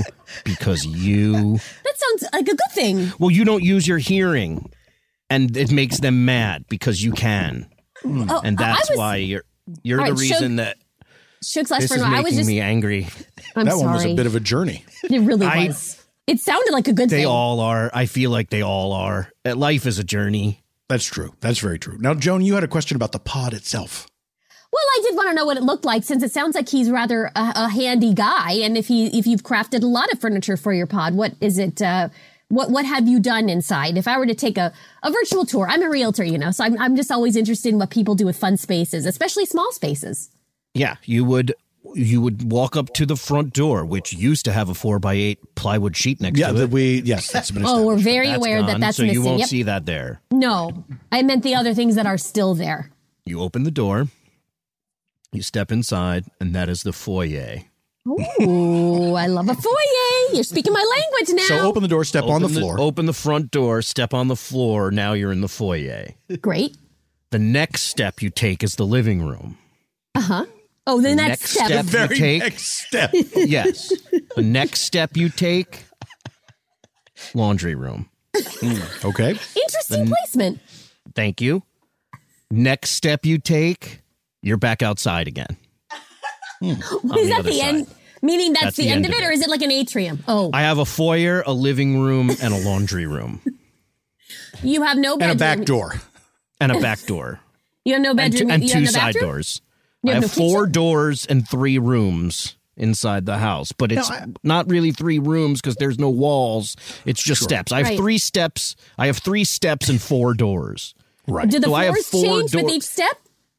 Speaker 5: That sounds like a good thing.
Speaker 10: Well, you don't use your hearing, and it makes them mad because you can. And that's why you're the reason that
Speaker 5: Shug /
Speaker 10: this is making me angry.
Speaker 3: That one was a bit of a journey.
Speaker 5: It really was. It sounded like a good thing.
Speaker 10: They all are. I feel like they all are. Life is a journey.
Speaker 3: That's true. That's very true. Now, Joan, you had a question about the pod itself.
Speaker 5: Well, I did want to know what it looked like, since it sounds like he's rather a handy guy, and if you've crafted a lot of furniture for your pod, what is it? What have you done inside? If I were to take a virtual tour, I'm a realtor, so I'm just always interested in what people do with fun spaces, especially small spaces.
Speaker 10: Yeah, you would walk up to the front door, which used to have a 4x8 plywood sheet next to it.
Speaker 3: That's been
Speaker 5: we're very aware that that's
Speaker 10: so
Speaker 5: missing.
Speaker 10: You won't see that there.
Speaker 5: No, I meant the other things that are still there.
Speaker 10: You open the door, you step inside, and that is the foyer.
Speaker 5: Ooh, I love a foyer. You're speaking my language now.
Speaker 3: So open the door, step on the floor.
Speaker 10: Open the front door, step on the floor. Now you're in the foyer.
Speaker 5: Great.
Speaker 10: The next step you take is the living room.
Speaker 5: Uh-huh. Oh, the next step.
Speaker 10: The
Speaker 3: very
Speaker 10: you take,
Speaker 3: next step.
Speaker 10: Yes. The next step you take, laundry room.
Speaker 3: Okay.
Speaker 5: Interesting placement.
Speaker 10: Thank you. Next step you take, you're back outside again.
Speaker 5: Is that the end? Meaning that's the end of it, or is it like an atrium? Oh.
Speaker 10: I have a foyer, a living room, and a laundry room.
Speaker 5: You have no bedroom.
Speaker 3: And a back door.
Speaker 10: And a back door.
Speaker 5: You have no bedroom.
Speaker 10: And
Speaker 5: you
Speaker 10: two
Speaker 5: have no
Speaker 10: side
Speaker 5: bathroom?
Speaker 10: doors.
Speaker 5: You
Speaker 10: I
Speaker 5: have
Speaker 10: have
Speaker 5: no
Speaker 10: 4
Speaker 5: kitchen?
Speaker 10: doors and 3 rooms inside the house, but it's not really 3 rooms because there's no walls. It's just steps. I have 3 steps. I have 3 steps and 4 doors.
Speaker 3: Right.
Speaker 5: Do the
Speaker 10: So I have
Speaker 5: floors
Speaker 10: 4
Speaker 5: change with each step?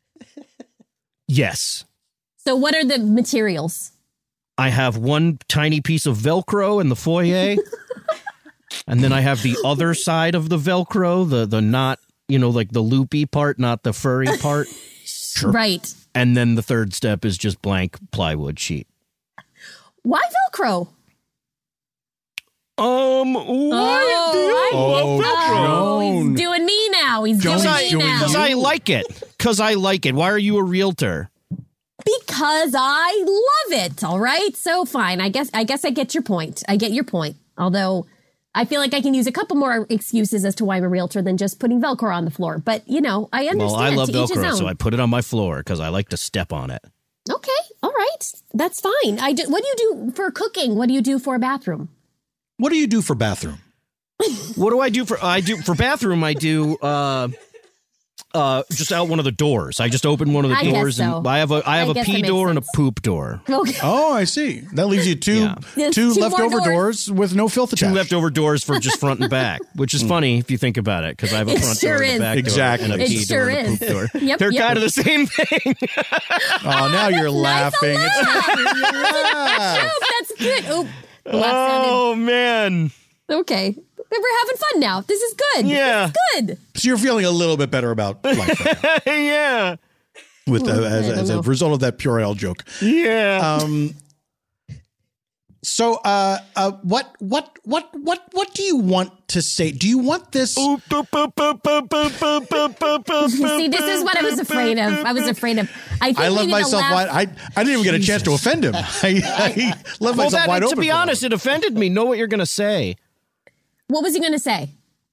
Speaker 10: Yes.
Speaker 5: So what are the materials?
Speaker 10: I have one tiny piece of Velcro in the foyer. And then I have the other side of the Velcro, the not, like the loopy part, not the furry part.
Speaker 5: Right.
Speaker 10: And then the third step is just blank plywood sheet.
Speaker 5: Why Velcro?
Speaker 3: Joan.
Speaker 5: He's doing me now. He's doing me now.
Speaker 10: Because I like it. Why are you a realtor?
Speaker 5: Because I love it. All right. So fine. I guess I get your point. I get your point. Although I feel like I can use a couple more excuses as to why I'm a realtor than just putting Velcro on the floor. But, I understand.
Speaker 10: Well, I love
Speaker 5: to each his
Speaker 10: Velcro,
Speaker 5: own.
Speaker 10: so I put it on my floor because I like to step on it.
Speaker 5: Okay. All right. That's fine. What do you do for cooking? What do you do for a bathroom?
Speaker 3: What do you do for bathroom?
Speaker 10: What do I do for bathroom? I do just out one of the doors. I just open one of the
Speaker 5: I guess
Speaker 10: doors,
Speaker 5: so.
Speaker 10: and I have a
Speaker 5: guess
Speaker 10: pee
Speaker 5: that
Speaker 10: door
Speaker 5: makes
Speaker 10: and a poop door.
Speaker 5: Okay.
Speaker 3: Oh, I see. That leaves you two leftover doors with no filth attached.
Speaker 10: 2 leftover doors for just front and back, which is funny if you think about it, because I have a
Speaker 5: It
Speaker 10: front
Speaker 5: sure
Speaker 10: door and a
Speaker 5: is.
Speaker 10: back
Speaker 3: Exactly.
Speaker 10: door and a
Speaker 5: It
Speaker 10: pee
Speaker 5: sure
Speaker 10: door and a poop
Speaker 5: is.
Speaker 10: door.
Speaker 5: Yep,
Speaker 10: They're
Speaker 5: yep.
Speaker 10: kind of the same thing.
Speaker 3: Oh, now you're laughing.
Speaker 5: That's good. Oh,
Speaker 10: Oh, man.
Speaker 5: okay. We're having fun now. This is good.
Speaker 10: Yeah.
Speaker 5: This is good.
Speaker 3: So you're feeling a little bit better about life right now,
Speaker 10: Yeah.
Speaker 3: as a result of that Purell joke.
Speaker 10: Yeah.
Speaker 3: So, what do you want to say? Do you want this?
Speaker 5: See, this is what I was afraid of. I think
Speaker 3: I
Speaker 5: we
Speaker 3: left
Speaker 5: need to
Speaker 3: myself
Speaker 5: laugh.
Speaker 3: wide. I didn't even get a chance to offend him. I left myself wide open.
Speaker 10: To be
Speaker 3: for that.
Speaker 10: honest, it offended me. Know what you're going to say.
Speaker 5: What was he going to say?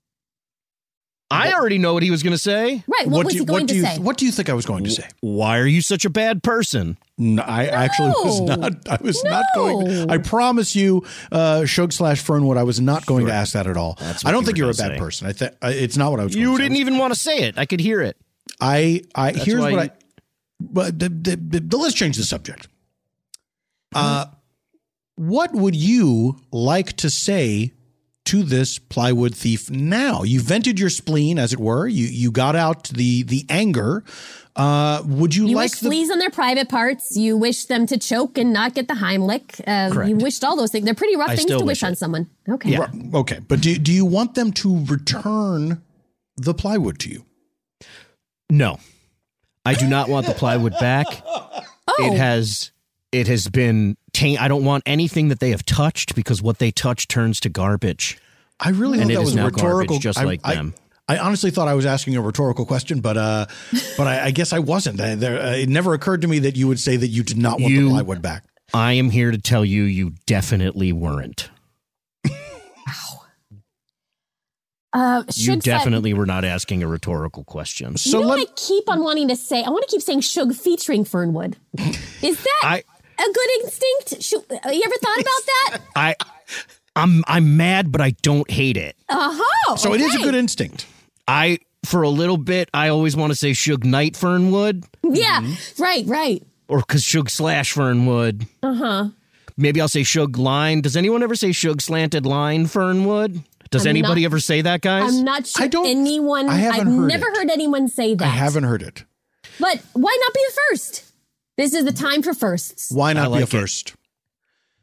Speaker 10: I already know what he was going to say.
Speaker 5: Right. What was he going to say?
Speaker 3: What do you think I was going to say?
Speaker 10: Why are you such a bad person?
Speaker 3: No, I actually was not. I was not going. I promise you, Shug/Fernwood, I was not going to ask that at all. I don't think you're a bad person. It's not what I was.
Speaker 10: You
Speaker 3: going to
Speaker 10: didn't
Speaker 3: say.
Speaker 10: even want to say it. I could hear it.
Speaker 3: Here's
Speaker 10: why
Speaker 3: what But let's change the subject. What would you like to say to this plywood thief now? You vented your spleen, as it were. You got out the anger. Would you like
Speaker 5: wish fleas on their private parts. You wish them to choke and not get the Heimlich. You wished all those things. They're pretty rough things to wish on someone. Okay.
Speaker 3: Yeah. Okay. But do you want them to return the plywood to you?
Speaker 10: No, I do not want the plywood back. It has been I don't want anything that they have touched, because what they touch turns to garbage.
Speaker 3: I really thought that was
Speaker 10: now
Speaker 3: rhetorical.
Speaker 10: Garbage, just like them.
Speaker 3: I honestly thought I was asking a rhetorical question, but I guess I wasn't. It never occurred to me that you would say that you did not want the plywood back.
Speaker 10: I am here to tell you, you definitely weren't. You definitely were not asking a rhetorical question.
Speaker 5: So what I keep on wanting to say? I want to keep saying Shug featuring Fernwood. Is that a good instinct? You ever thought about that?
Speaker 10: I'm mad, but I don't hate it.
Speaker 3: So it is a good instinct.
Speaker 10: For a little bit, I always want to say Shug Knight Fernwood.
Speaker 5: Yeah, right.
Speaker 10: Or because Shug/Fernwood. Maybe I'll say Shug Line. Does anyone ever say Shug Slanted Line Fernwood? Does anybody ever say that, guys?
Speaker 5: I'm not sure anyone. I've never heard anyone say that.
Speaker 3: I haven't heard it.
Speaker 5: But why not be the first? This is the time for firsts.
Speaker 3: Why not be a first?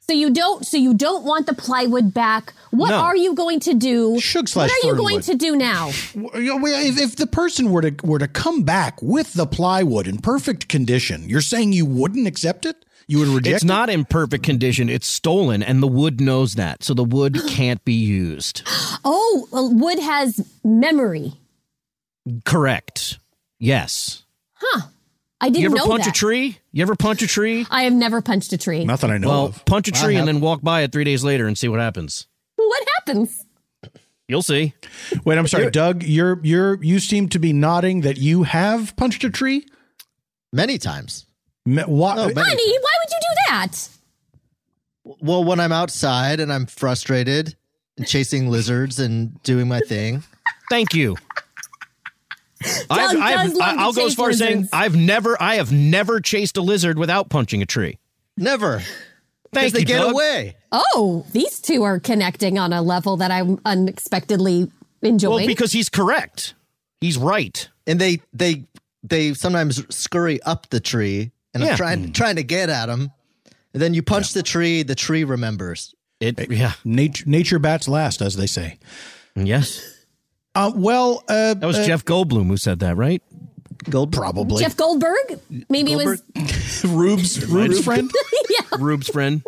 Speaker 5: So you don't want the plywood back. What
Speaker 10: No.
Speaker 5: are you going to do?
Speaker 3: Shug/Fernwood.
Speaker 5: What are you going to do now?
Speaker 3: If the person were to come back with the plywood in perfect condition, you're saying you wouldn't accept it? You would reject
Speaker 10: It's not in perfect condition. It's stolen, and the wood knows that. So the wood can't be used.
Speaker 5: Oh, well, wood has memory.
Speaker 10: Correct. Yes.
Speaker 5: I didn't
Speaker 10: You ever
Speaker 5: know
Speaker 10: punch
Speaker 5: that.
Speaker 10: a tree? You ever punch a tree?
Speaker 5: I have never punched a tree.
Speaker 3: Not that I know
Speaker 10: Well,
Speaker 3: of.
Speaker 10: punch a tree
Speaker 3: I
Speaker 10: and
Speaker 3: have.
Speaker 10: then walk by it 3 days later and see what happens.
Speaker 5: What happens?
Speaker 10: You'll see.
Speaker 3: Wait, I'm sorry, Doug. You seem to be nodding that you have punched a tree.
Speaker 6: Many times.
Speaker 5: Honey, why would you do that?
Speaker 6: Well, when I'm outside and I'm frustrated and chasing lizards and doing my thing.
Speaker 10: Thank you.
Speaker 5: Doug does love to
Speaker 10: I'll go as
Speaker 5: chase
Speaker 10: far as saying
Speaker 5: lizards.
Speaker 10: I have never chased a lizard without punching a tree.
Speaker 6: Never.
Speaker 10: Thank
Speaker 6: Because they
Speaker 10: you,
Speaker 6: get
Speaker 10: Doug.
Speaker 6: away.
Speaker 5: Oh, these two are connecting on a level that I'm unexpectedly enjoying.
Speaker 10: Well, because he's correct. He's right.
Speaker 6: And they sometimes scurry up the tree, and
Speaker 10: Yeah.
Speaker 6: I'm trying to get at them. And then you punch the tree remembers.
Speaker 10: Yeah.
Speaker 3: Nature bats last, as they say.
Speaker 10: Yes.
Speaker 3: That
Speaker 10: That was Jeff Goldblum who said that, right?
Speaker 3: Probably.
Speaker 5: Jeff Goldberg? Maybe it was.
Speaker 3: Rube's friend?
Speaker 10: Rube's friend.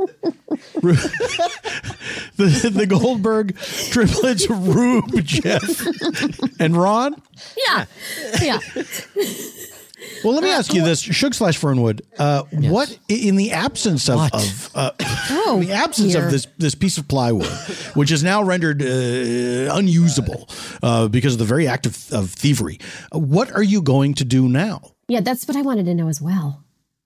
Speaker 3: The Goldberg triplets, Rube, Jeff, and Ron?
Speaker 5: Yeah. Yeah.
Speaker 3: Well, let me ask you this, Shug/Fernwood. What, in the absence of this piece of plywood, which is now rendered unusable because of the very act of thievery, what are you going to do now?
Speaker 5: Yeah, that's what I wanted to know as well.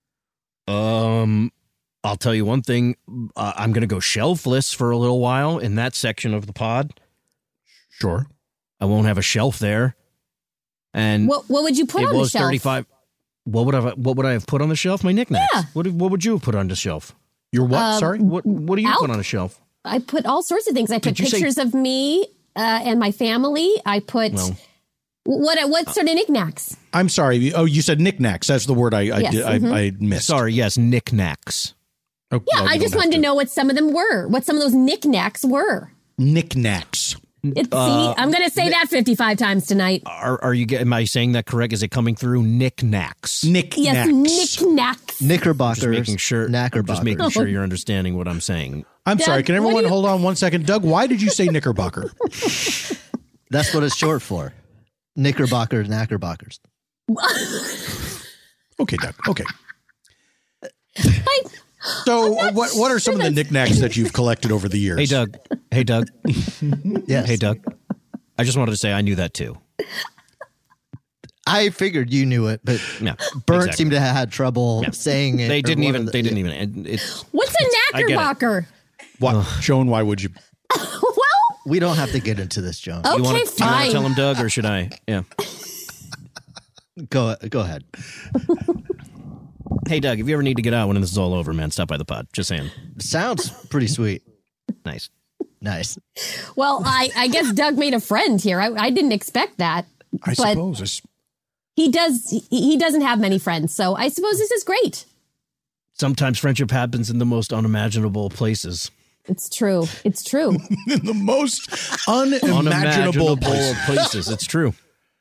Speaker 10: I'll tell you one thing. I'm going to go shelfless for a little while in that section of the pod.
Speaker 3: Sure.
Speaker 10: I won't have a shelf there. And
Speaker 5: What would you put
Speaker 10: it
Speaker 5: on the
Speaker 10: was
Speaker 5: shelf?
Speaker 10: 35. What would I have put on the shelf? My knickknacks.
Speaker 5: Yeah.
Speaker 10: What would you have put on the shelf?
Speaker 3: Your what? Sorry?
Speaker 10: What do you
Speaker 5: Alp.
Speaker 10: put on a shelf?
Speaker 5: I put all sorts of things. I put
Speaker 10: Did you say-
Speaker 5: pictures of me and my family. I put
Speaker 10: Well.
Speaker 5: what sort of knickknacks?
Speaker 3: I'm sorry. Oh, you said knickknacks. That's the word I missed.
Speaker 10: Sorry, yes, knickknacks.
Speaker 3: Oh,
Speaker 5: Yeah,
Speaker 3: well,
Speaker 5: I
Speaker 3: you
Speaker 5: just
Speaker 3: don't
Speaker 5: wanted to
Speaker 3: have
Speaker 5: know what some of them were. What some of those knickknacks were.
Speaker 3: Knickknacks.
Speaker 5: See, I'm going to say that 55 times tonight.
Speaker 10: Am I saying that correct? Is it coming through? Knickknacks.
Speaker 3: Knickknacks.
Speaker 5: Yes, knickknacks.
Speaker 6: Knickerbockers.
Speaker 10: Just making sure.
Speaker 6: Knackerbockers.
Speaker 10: Just making sure you're understanding what I'm saying.
Speaker 3: I'm
Speaker 5: Doug,
Speaker 3: sorry. Can
Speaker 5: what
Speaker 3: everyone
Speaker 5: do you-
Speaker 3: hold on one second? Doug, why did you say Knickerbocker?
Speaker 6: That's what it's short for. Knickerbocker, knackerbockers.
Speaker 3: Okay, Doug. Okay.
Speaker 5: I-
Speaker 3: So, what are some of the knickknacks that you've collected over the years?
Speaker 10: Hey, Doug. Hey, Doug.
Speaker 6: Yes.
Speaker 10: Hey, Doug. I just wanted to say I knew that too.
Speaker 6: I figured you knew it, but
Speaker 10: Yeah,
Speaker 6: Burnt
Speaker 10: exactly.
Speaker 6: seemed to have had trouble
Speaker 10: Yeah.
Speaker 6: saying it.
Speaker 10: They
Speaker 6: or
Speaker 10: didn't
Speaker 6: one
Speaker 10: even.
Speaker 6: of the-
Speaker 10: They didn't even. It's
Speaker 5: What's a
Speaker 10: I get it.
Speaker 5: knackerbocker?
Speaker 3: Why, Joan, why would you?
Speaker 5: Well,
Speaker 6: We don't have to get into this, Joan.
Speaker 5: okay,
Speaker 10: Do you want to
Speaker 5: fine.
Speaker 10: tell him, Doug, or should I? Yeah.
Speaker 6: Go ahead.
Speaker 10: Hey, Doug, if you ever need to get out when this is all over, man, stop by the pod. Just saying.
Speaker 6: Sounds pretty sweet.
Speaker 10: Nice.
Speaker 6: Nice.
Speaker 5: Well, I guess Doug made a friend here. I didn't expect that.
Speaker 3: I
Speaker 5: But-
Speaker 3: suppose.
Speaker 5: He does. He doesn't have many friends, so I suppose this is great.
Speaker 10: Sometimes friendship happens in the most unimaginable places.
Speaker 5: It's true. It's true.
Speaker 3: In the most unimaginable
Speaker 10: places. It's true.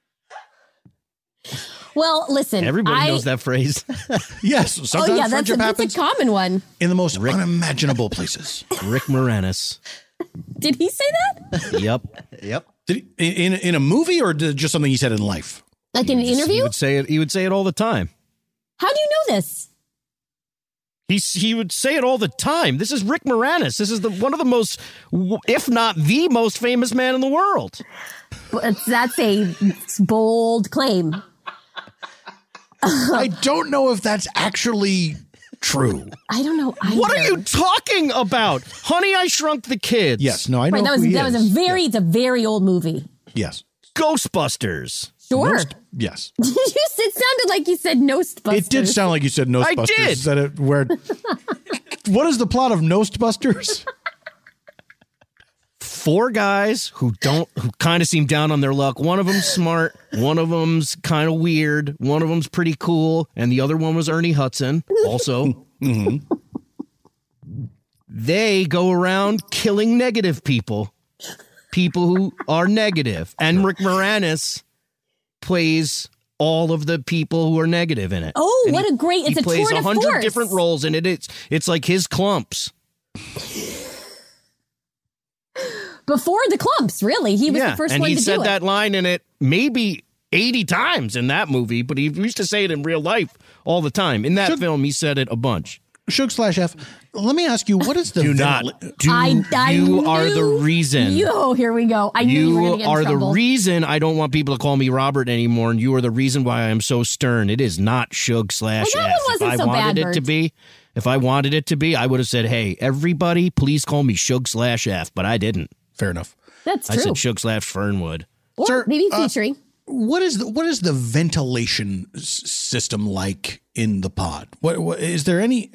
Speaker 5: Well, listen.
Speaker 10: Everybody knows that phrase.
Speaker 3: Yes. Sometimes
Speaker 5: Oh yeah, that's
Speaker 3: friendship
Speaker 5: a
Speaker 3: happens
Speaker 5: common one.
Speaker 3: in the most unimaginable places.
Speaker 10: Rick Moranis.
Speaker 5: Did he say that?
Speaker 10: Yep.
Speaker 6: Yep.
Speaker 3: Did he, in a movie or just something he said in life?
Speaker 5: Like in an
Speaker 10: He
Speaker 5: interview?
Speaker 10: would say it. He would say it all the time.
Speaker 5: How do you know this?
Speaker 10: He would say it all the time. This is Rick Moranis. This is one of the most, if not the most famous man in the world.
Speaker 5: That's a bold claim.
Speaker 3: I don't know if that's actually true.
Speaker 5: I don't know.
Speaker 10: What are you talking about? Honey, I Shrunk the Kids.
Speaker 3: Yes. No, I know.
Speaker 5: Right, that was
Speaker 3: who he
Speaker 5: that was
Speaker 3: is.
Speaker 5: a very it's a very old movie.
Speaker 3: Yes.
Speaker 10: Ghostbusters.
Speaker 5: Sure.
Speaker 3: Yes.
Speaker 5: It sounded like you said Ghostbusters.
Speaker 3: It did sound like you said Ghostbusters.
Speaker 10: I did.
Speaker 3: Is that it? Where? What is the plot of Ghostbusters?
Speaker 10: 4 guys who kind of seem down on their luck. One of them's smart. One of them's kind of weird. One of them's pretty cool. And the other one was Ernie Hudson. Also, they go around killing negative people who are negative. And Rick Moranis plays all of the people who are negative in it.
Speaker 5: Oh,
Speaker 10: and
Speaker 5: what a great, it's a tour de force.
Speaker 10: He plays 100 different roles in it. It's like his clumps.
Speaker 5: Before the clumps, really. He was the first one to do it.
Speaker 10: And he said that line in it maybe 80 times in that movie, but he used to say it in real life all the time. In that film, he said it a bunch.
Speaker 3: Shug/F, let me ask you, what is the...
Speaker 10: You are the reason.
Speaker 5: Here we go. I knew you were going to get in
Speaker 10: are
Speaker 5: trouble.
Speaker 10: The reason I don't want people to call me Robert anymore, and you are the reason why I am so stern. It is not Shug/F.
Speaker 5: Well, that one wasn't so bad, Bert.
Speaker 10: If I wanted it to be, I would have said, hey, everybody, please call me Shug/F, but I didn't.
Speaker 3: Fair enough.
Speaker 5: That's true.
Speaker 10: I said Shug/Fernwood.
Speaker 5: Or
Speaker 3: Sir,
Speaker 5: maybe featuring.
Speaker 3: What is the ventilation system like in the pod? What is there any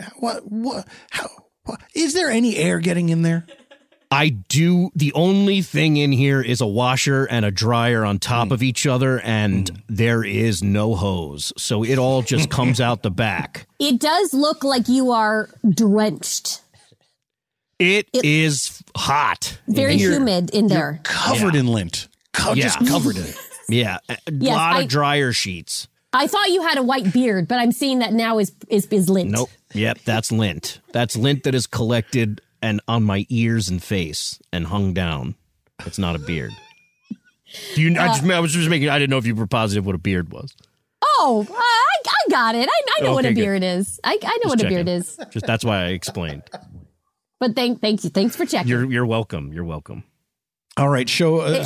Speaker 3: is there any air getting in there?
Speaker 10: I do. The only thing in here is a washer and a dryer on top of each other, and there is no hose. So it all just comes out the back.
Speaker 5: It does look like you are drenched.
Speaker 10: It is hot.
Speaker 5: Very humid in there.
Speaker 3: Covered in lint. Just covered in it.
Speaker 10: Yeah, a lot of dryer sheets.
Speaker 5: I thought you had a white beard, but I'm seeing that now is lint.
Speaker 10: Nope. Yep, that's lint. That's lint that is collected and on my ears and face and hung down. It's not a beard. I was just making. I didn't know if you were positive what a beard was.
Speaker 5: Oh, I got it. I know what a beard is. I know what a beard is.
Speaker 10: That's why I explained.
Speaker 5: But thank you. Thanks for checking.
Speaker 10: You're welcome. You're welcome.
Speaker 3: All right, show.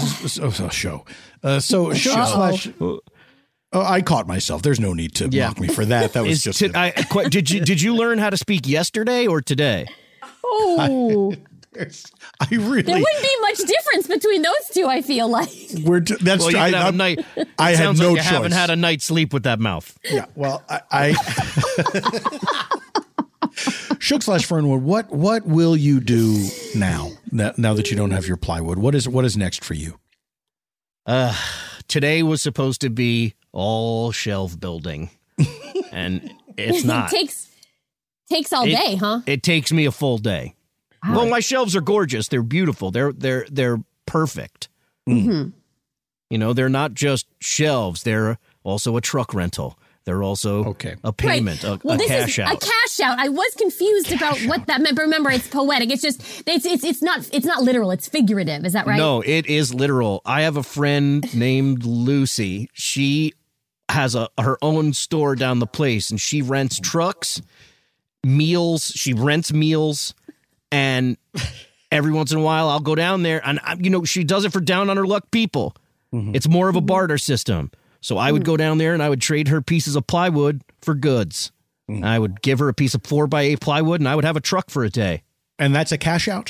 Speaker 3: I caught myself. There's no need to mock me for that. That was just.
Speaker 10: Did you learn how to speak yesterday or today?
Speaker 5: Oh,
Speaker 3: I really.
Speaker 5: There wouldn't be much difference between those two. I feel like.
Speaker 3: That's
Speaker 10: well,
Speaker 3: true.
Speaker 10: I
Speaker 3: had no
Speaker 10: like
Speaker 3: choice.
Speaker 10: Haven't had a night's sleep with that mouth.
Speaker 3: Yeah. Well, I Shug/Fernwood, what will you do now that you don't have your plywood? What is next for you?
Speaker 10: Today was supposed to be all shelf building, and it's not.
Speaker 5: It takes all day, huh?
Speaker 10: It takes me a full day. Wow. Well, my shelves are gorgeous. They're beautiful. They're perfect.
Speaker 5: Mm-hmm.
Speaker 10: You know, they're not just shelves. They're also a truck rental. They're also a payment, a cash out.
Speaker 5: A cash out. I was confused about what that meant. But remember, it's poetic. It's just it's not literal. It's figurative. Is that right?
Speaker 10: No, it is literal. I have a friend named Lucy. She has her own store down the place, and she rents trucks, meals. She rents meals, and every once in a while, I'll go down there, and she does it for down on her luck people. Mm-hmm. It's more of a barter system. So I would go down there and I would trade her pieces of plywood for goods. I would give her a piece of 4x8 plywood and I would have a truck for a day.
Speaker 3: And that's a cash out?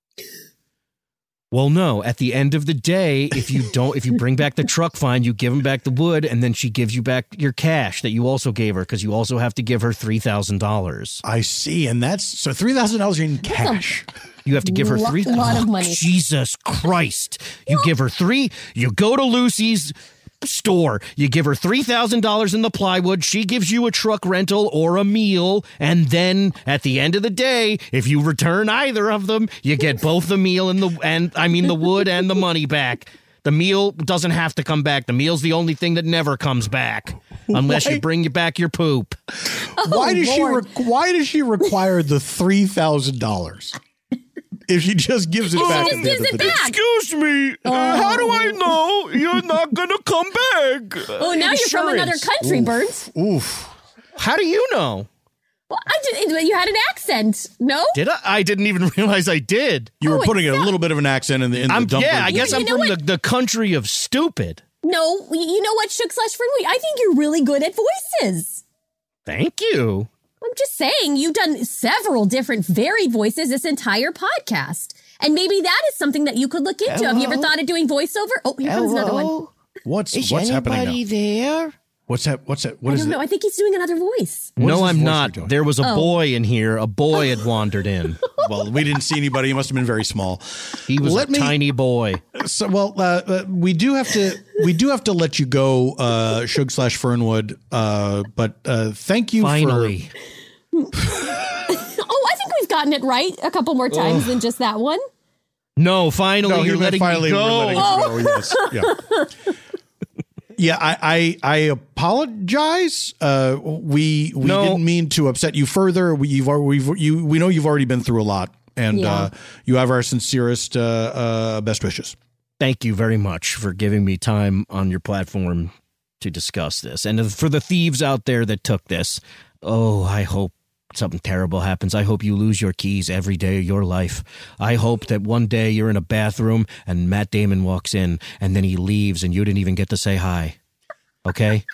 Speaker 10: Well, no. At the end of the day, if you bring back the truck, fine, you give them back the wood and then she gives you back your cash that you also gave her because you also have to give her $3,000.
Speaker 3: I see. And so $3,000 in cash.
Speaker 10: You have to give her $3,000.
Speaker 5: A lot of money.
Speaker 10: Jesus Christ. You give her you go to Lucy's store, you give her $3,000 in the plywood, she gives you a truck rental or a meal, and then at the end of the day, if you return either of them, you get both the meal and the wood and the money back. The meal doesn't have to come back. The meal's the only thing that never comes back unless you bring back your poop.
Speaker 3: Why does she require the $3,000? If she just gives it back.
Speaker 5: She just gives it back.
Speaker 10: Excuse me. How do I know you're not going to come back?
Speaker 5: Oh, now you're from another country, Bert.
Speaker 3: Oof.
Speaker 10: How do you know?
Speaker 5: Well, you had an accent. No?
Speaker 10: Did I? I didn't even realize I did.
Speaker 3: You were putting a little bit of an accent in the dump.
Speaker 10: Yeah, I guess I'm from the country of stupid.
Speaker 5: No, you know what, Shug/Fernwood? I think you're really good at voices.
Speaker 10: Thank you.
Speaker 5: I'm just saying, you've done several different varied voices this entire podcast. And maybe that is something that you could look into. Hello? Have you ever thought of doing voiceover? Oh, here comes another one.
Speaker 3: What's happening now?
Speaker 10: Anybody there?
Speaker 3: What's that? What
Speaker 5: I don't know. I think he's doing another voice.
Speaker 10: No, I'm not. There was a boy in here. A boy had wandered in.
Speaker 3: Well, we didn't see anybody. He must have been very small.
Speaker 10: He was a tiny boy.
Speaker 3: So, we do have to let you go, Shug/Fernwood. But thank you.
Speaker 10: Finally.
Speaker 5: I think we've gotten it right a couple more times than just that one?
Speaker 10: No, finally, you're letting
Speaker 3: finally
Speaker 10: me go.
Speaker 3: we're letting you go. Yes. Yeah. Yeah, I apologize. We didn't mean to upset you further. We know you've already been through a lot, and you have our sincerest best wishes.
Speaker 10: Thank you very much for giving me time on your platform to discuss this, and for the thieves out there that took this. Oh, I hope something terrible happens. I hope you lose your keys every day of your life. I hope that one day you're in a bathroom and Matt Damon walks in and then he leaves and you didn't even get to say hi. Okay?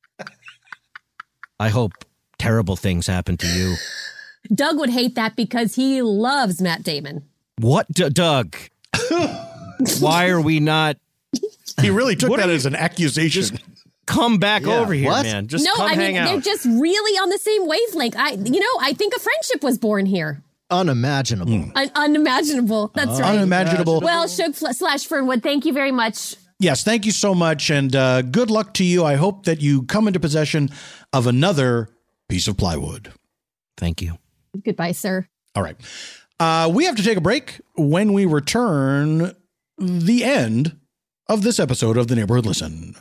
Speaker 10: I hope terrible things happen to you.
Speaker 5: Doug would hate that because he loves Matt Damon.
Speaker 10: What, Doug? Why are we not?
Speaker 3: He really took that as an accusation.
Speaker 10: Just come back over here, man. Just come hang out.
Speaker 5: They're just really on the same wavelength. I think a friendship was born here.
Speaker 6: Unimaginable.
Speaker 5: Unimaginable. That's right.
Speaker 3: Unimaginable.
Speaker 5: Well, Shug / Fernwood, thank you very much.
Speaker 3: Yes, thank you so much, and good luck to you. I hope that you come into possession of another piece of plywood.
Speaker 10: Thank you.
Speaker 5: Goodbye, sir.
Speaker 3: All right. We have to take a break. When we return, the end of this episode of The Neighborhood Listen.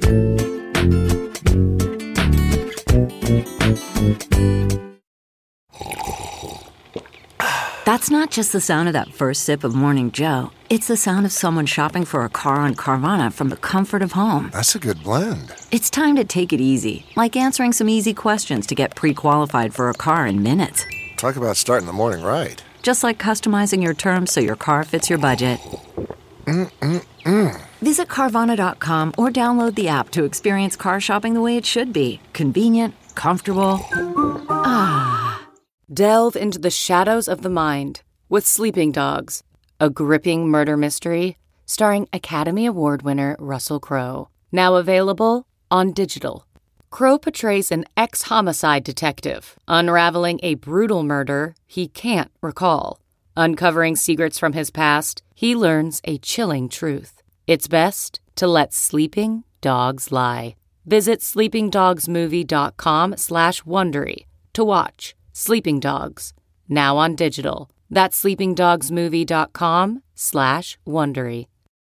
Speaker 11: That's not just the sound of that first sip of Morning Joe. It's the sound of someone shopping for a car on Carvana from the comfort of home.
Speaker 12: That's a good blend.
Speaker 11: It's time to take it easy, like answering some easy questions to get pre-qualified for a car in minutes.
Speaker 12: Talk about starting the morning right.
Speaker 11: Just like customizing your terms so your car fits your budget. Visit Carvana.com or download the app to experience car shopping the way it should be. Convenient, comfortable.
Speaker 13: Delve into the shadows of the mind with Sleeping Dogs, a gripping murder mystery starring Academy Award winner Russell Crowe. Now available on digital. Crowe portrays an ex-homicide detective unraveling a brutal murder he can't recall. Uncovering secrets from his past, he learns a chilling truth. It's best to let sleeping dogs lie. Visit sleepingdogsmovie.com/Wondery to watch Sleeping Dogs, now on digital. That's sleepingdogsmovie.com/Wondery.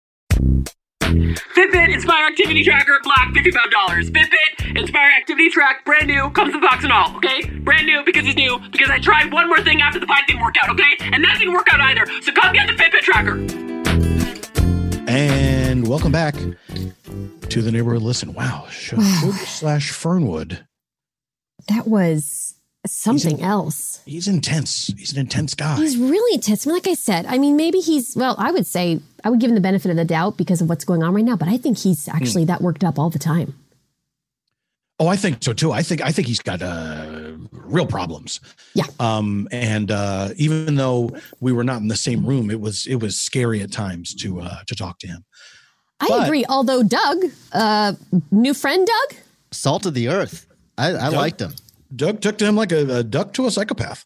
Speaker 14: Fitbit Inspire Activity Tracker Black, $55. Fitbit Inspire Activity Track, brand new, comes with box and all, okay? Brand new because it's new, because I tried one more thing after the 5 didn't work out, okay? And that didn't work out either, so come get the Fitbit Tracker.
Speaker 3: And welcome back to The Neighborhood Listen. Wow, Shug/Fernwood.
Speaker 5: That was something else.
Speaker 3: He's intense. He's an intense guy.
Speaker 5: He's really intense. Like I said, I mean, maybe I would say, I would give him the benefit of the doubt because of what's going on right now, but I think he's actually that worked up all the time.
Speaker 3: Oh, I think so too. I think he's got real problems.
Speaker 5: Yeah.
Speaker 3: And even though we were not in the same room, it was scary at times to talk to him.
Speaker 5: I agree. Although Doug, new friend Doug,
Speaker 6: salt of the earth. I liked him.
Speaker 3: Doug took to him like a duck to a psychopath.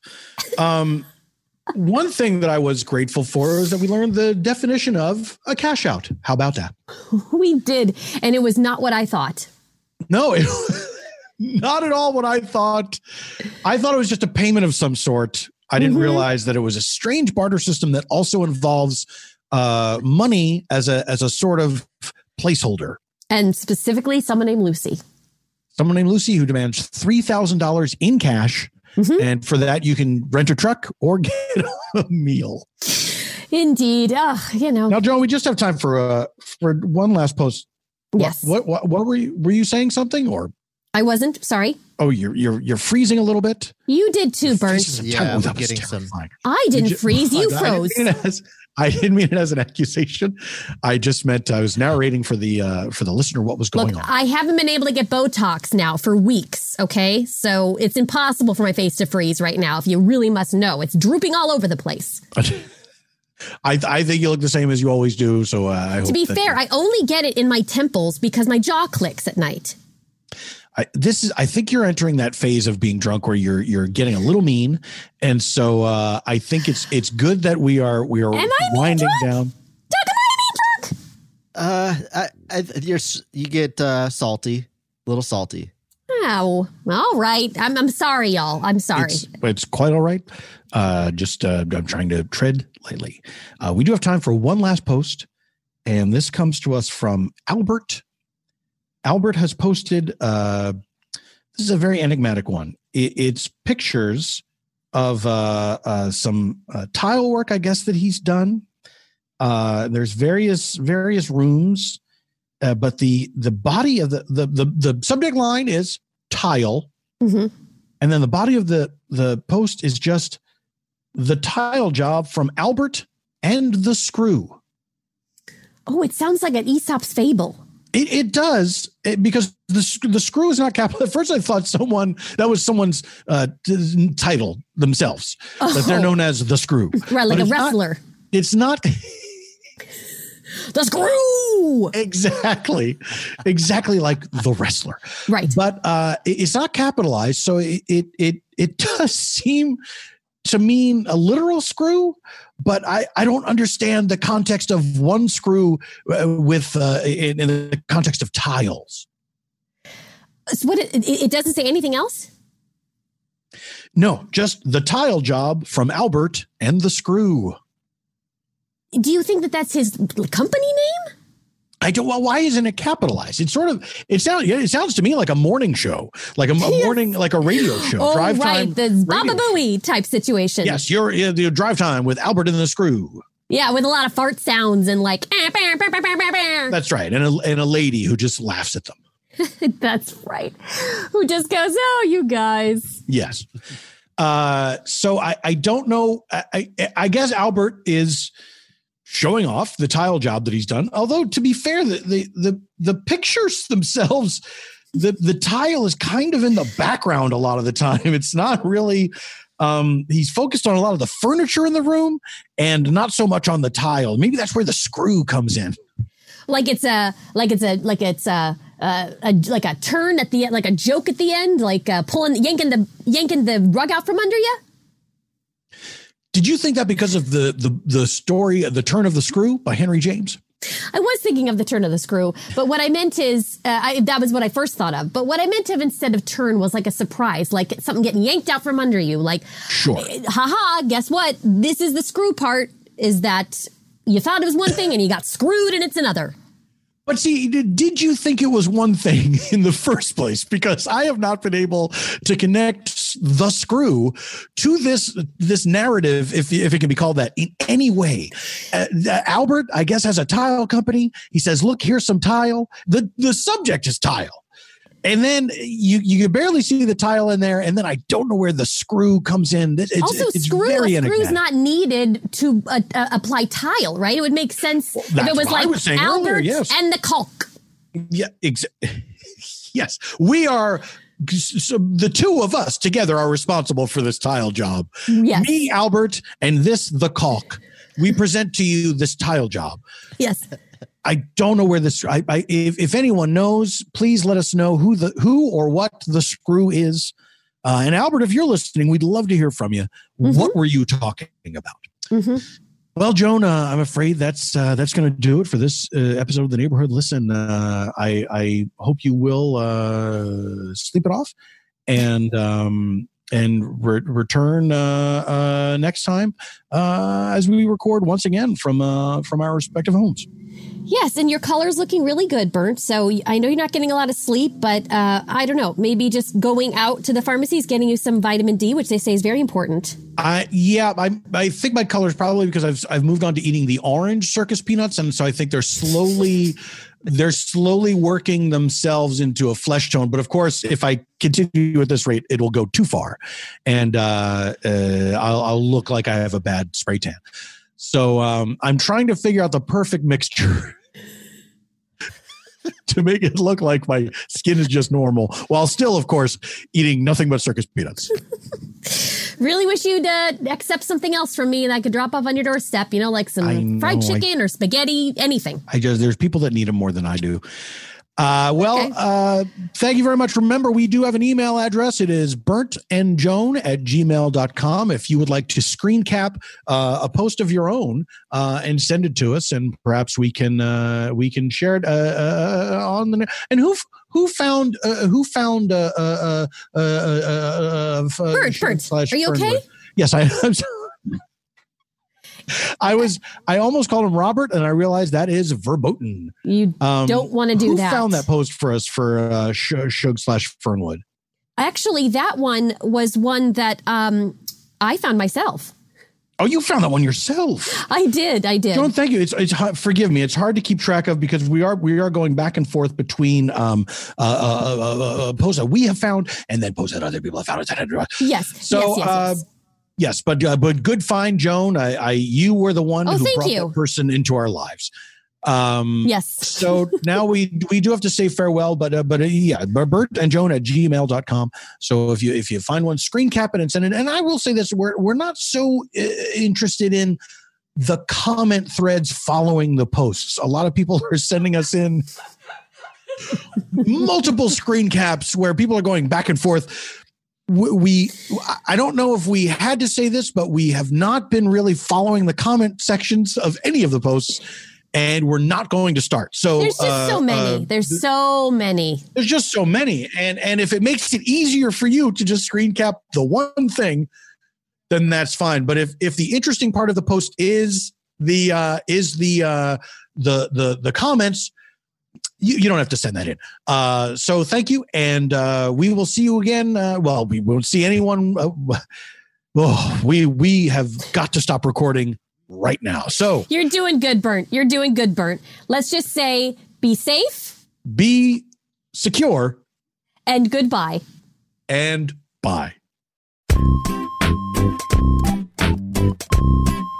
Speaker 3: One thing that I was grateful for is that we learned the definition of a cash out. How about that?
Speaker 5: We did. And it was not what I thought.
Speaker 3: No, not at all what I thought. I thought it was just a payment of some sort. I didn't realize that it was a strange barter system that also involves money as a sort of placeholder.
Speaker 5: And specifically someone named Lucy.
Speaker 3: Someone named Lucy who demands $3,000 in cash. And for that, you can rent a truck or get a meal.
Speaker 5: Indeed.
Speaker 3: Now, Joan, we just have time for one last post.
Speaker 5: Yes.
Speaker 3: What were you saying something or?
Speaker 5: I wasn't. Sorry.
Speaker 3: Oh, you're freezing a little bit.
Speaker 5: You did too, Burnt.
Speaker 6: Yeah, I'm getting some.
Speaker 5: I didn't freeze. You froze.
Speaker 3: I didn't mean it as an accusation. I just meant I was narrating for the listener what was going on.
Speaker 5: I haven't been able to get Botox now for weeks. Okay, so it's impossible for my face to freeze right now. If you really must know, it's drooping all over the place.
Speaker 3: I think you look the same as you always do. So I hope.
Speaker 5: To be fair, I only get it in my temples because my jaw clicks at night.
Speaker 3: I think you're entering that phase of being drunk where you're getting a little mean, and so I think it's good that we are winding down.
Speaker 5: Doug, am I mean drunk?
Speaker 6: You get salty, a little salty.
Speaker 5: Wow. All right. I'm sorry, y'all. I'm sorry.
Speaker 3: It's quite all right. I'm trying to tread lightly. We do have time for one last post, and this comes to us from Albert. Albert has posted, this is a very enigmatic one. It's pictures of some tile work, I guess, that he's done. There's various rooms, but the body of the subject line is tile.
Speaker 5: Mm-hmm.
Speaker 3: And then the body of the post is just the tile job from Albert and the Screw.
Speaker 5: Oh, it sounds like an Aesop's fable.
Speaker 3: It does, because the Screw is not capital. At first, I thought that was someone's title themselves, that they're known as the Screw.
Speaker 5: Right, like a wrestler.
Speaker 3: It's not.
Speaker 5: The Screw.
Speaker 3: Exactly like the wrestler.
Speaker 5: Right.
Speaker 3: But it's not capitalized, so it does seem to mean a literal screw, but I don't understand the context of one screw with in the context of tiles.
Speaker 5: So what it doesn't say anything else?
Speaker 3: No, just the tile job from Albert and the Screw.
Speaker 5: Do you think that that's his company name?
Speaker 3: I don't. Well, why isn't it capitalized? It sounds to me like a morning show, like a morning, like a radio show.
Speaker 5: Oh,
Speaker 3: Drive
Speaker 5: right,
Speaker 3: time,
Speaker 5: the Baba Booey type situation.
Speaker 3: Yes, you're Drive Time with Albert and the Screw.
Speaker 5: Yeah, with a lot of fart sounds and like.
Speaker 3: That's right, and a lady who just laughs at them.
Speaker 5: That's right. Who just goes, "Oh, you guys."
Speaker 3: Yes. So I don't know. I guess Albert is showing off the tile job that he's done. Although, to be fair, the pictures themselves, the tile is kind of in the background a lot of the time. It's not really. He's focused on a lot of the furniture in the room and not so much on the tile. Maybe that's where the Screw comes in.
Speaker 5: Like it's a turn at the end, like a joke at the end, like yanking the rug out from under you.
Speaker 3: Did you think that because of the story, The Turn of the Screw by Henry James?
Speaker 5: I was thinking of The Turn of the Screw, but what I meant is, that was what I first thought of. But what I meant of instead of turn was like a surprise, like something getting yanked out from under you. Like,
Speaker 3: sure.
Speaker 5: Haha, guess what? This is the screw part, is that you thought it was one thing and you got screwed and it's another.
Speaker 3: But see, did you think it was one thing in the first place? Because I have not been able to connect the Screw to this narrative, if it can be called that, in any way. Albert, I guess, has a tile company. He says, "Look, here's some tile." The subject is tile. And then you can barely see the tile in there, and then I don't know where the Screw comes in. It's
Speaker 5: Screw's not needed to apply tile, right? It would make sense if it was like Albert earlier, yes. And the caulk.
Speaker 3: Yeah, yes, we are. So the two of us together are responsible for this tile job.
Speaker 5: Yes.
Speaker 3: Me, Albert, and the caulk. We present to you this tile job.
Speaker 5: Yes.
Speaker 3: I don't know where this. If anyone knows, please let us know who or what the Screw is. And Albert, if you're listening, we'd love to hear from you. Mm-hmm. What were you talking about?
Speaker 5: Mm-hmm.
Speaker 3: Well, Joan, I'm afraid that's going to do it for this episode of the Neighborhood Listen. I hope you will sleep it off and return next time as we record once again from our respective homes.
Speaker 5: Yes, and your color's looking really good, Bernd. So I know you're not getting a lot of sleep, but I don't know, maybe just going out to the pharmacy is getting you some vitamin D, which they say is very important.
Speaker 3: I think my color is probably because I've moved on to eating the orange circus peanuts, and so I think they're slowly working themselves into a flesh tone. But of course, if I continue at this rate, it will go too far, and I'll look like I have a bad spray tan. So I'm trying to figure out the perfect mixture to make it look like my skin is just normal, while still, of course, eating nothing but circus peanuts.
Speaker 5: Really wish you'd accept something else from me and I could drop off on your doorstep, like some fried chicken or spaghetti, anything.
Speaker 3: There's people that need them more than I do. Thank you very much. Remember, we do have an email address. It is burntandjoan@gmail.com. If you would like to screen cap a post of your own and send it to us, and perhaps we can share it on the. And who who found
Speaker 5: Bert, are you okay?
Speaker 3: Yes, I'm sorry. I almost called him Robert, and I realized that is verboten.
Speaker 5: You don't want to do that.
Speaker 3: Who found that post for us for Shug/Fernwood?
Speaker 5: Actually, that one was one that I found myself.
Speaker 3: Oh, you found that one yourself.
Speaker 5: I did.
Speaker 3: Joan, thank you. It's forgive me. It's hard to keep track of because we are going back and forth between posts that we have found and then posts that other people have found.
Speaker 5: Yes.
Speaker 3: So yes, but good find, Joan. You were the one who brought that person into our lives.
Speaker 5: Yes.
Speaker 3: So now we do have to say farewell, but Bert and Joan at gmail.com. So if you find one, screen cap it and send it. And I will say this, we're not so interested in the comment threads following the posts. A lot of people are sending us in multiple screen caps where people are going back and forth. I don't know if we had to say this, but we have not been really following the comment sections of any of the posts. And we're not going to start. So
Speaker 5: there's just so many. There's so many.
Speaker 3: There's just so many. And if it makes it easier for you to just screen cap the one thing, then that's fine. But if the interesting part of the post is the comments, you don't have to send that in. So thank you, and we will see you again. Well, we won't see anyone. We have got to stop recording right now. So
Speaker 5: you're doing good, Bernd. You're doing good, Bernd. Let's just say be safe,
Speaker 3: be secure,
Speaker 5: and goodbye.
Speaker 3: And bye.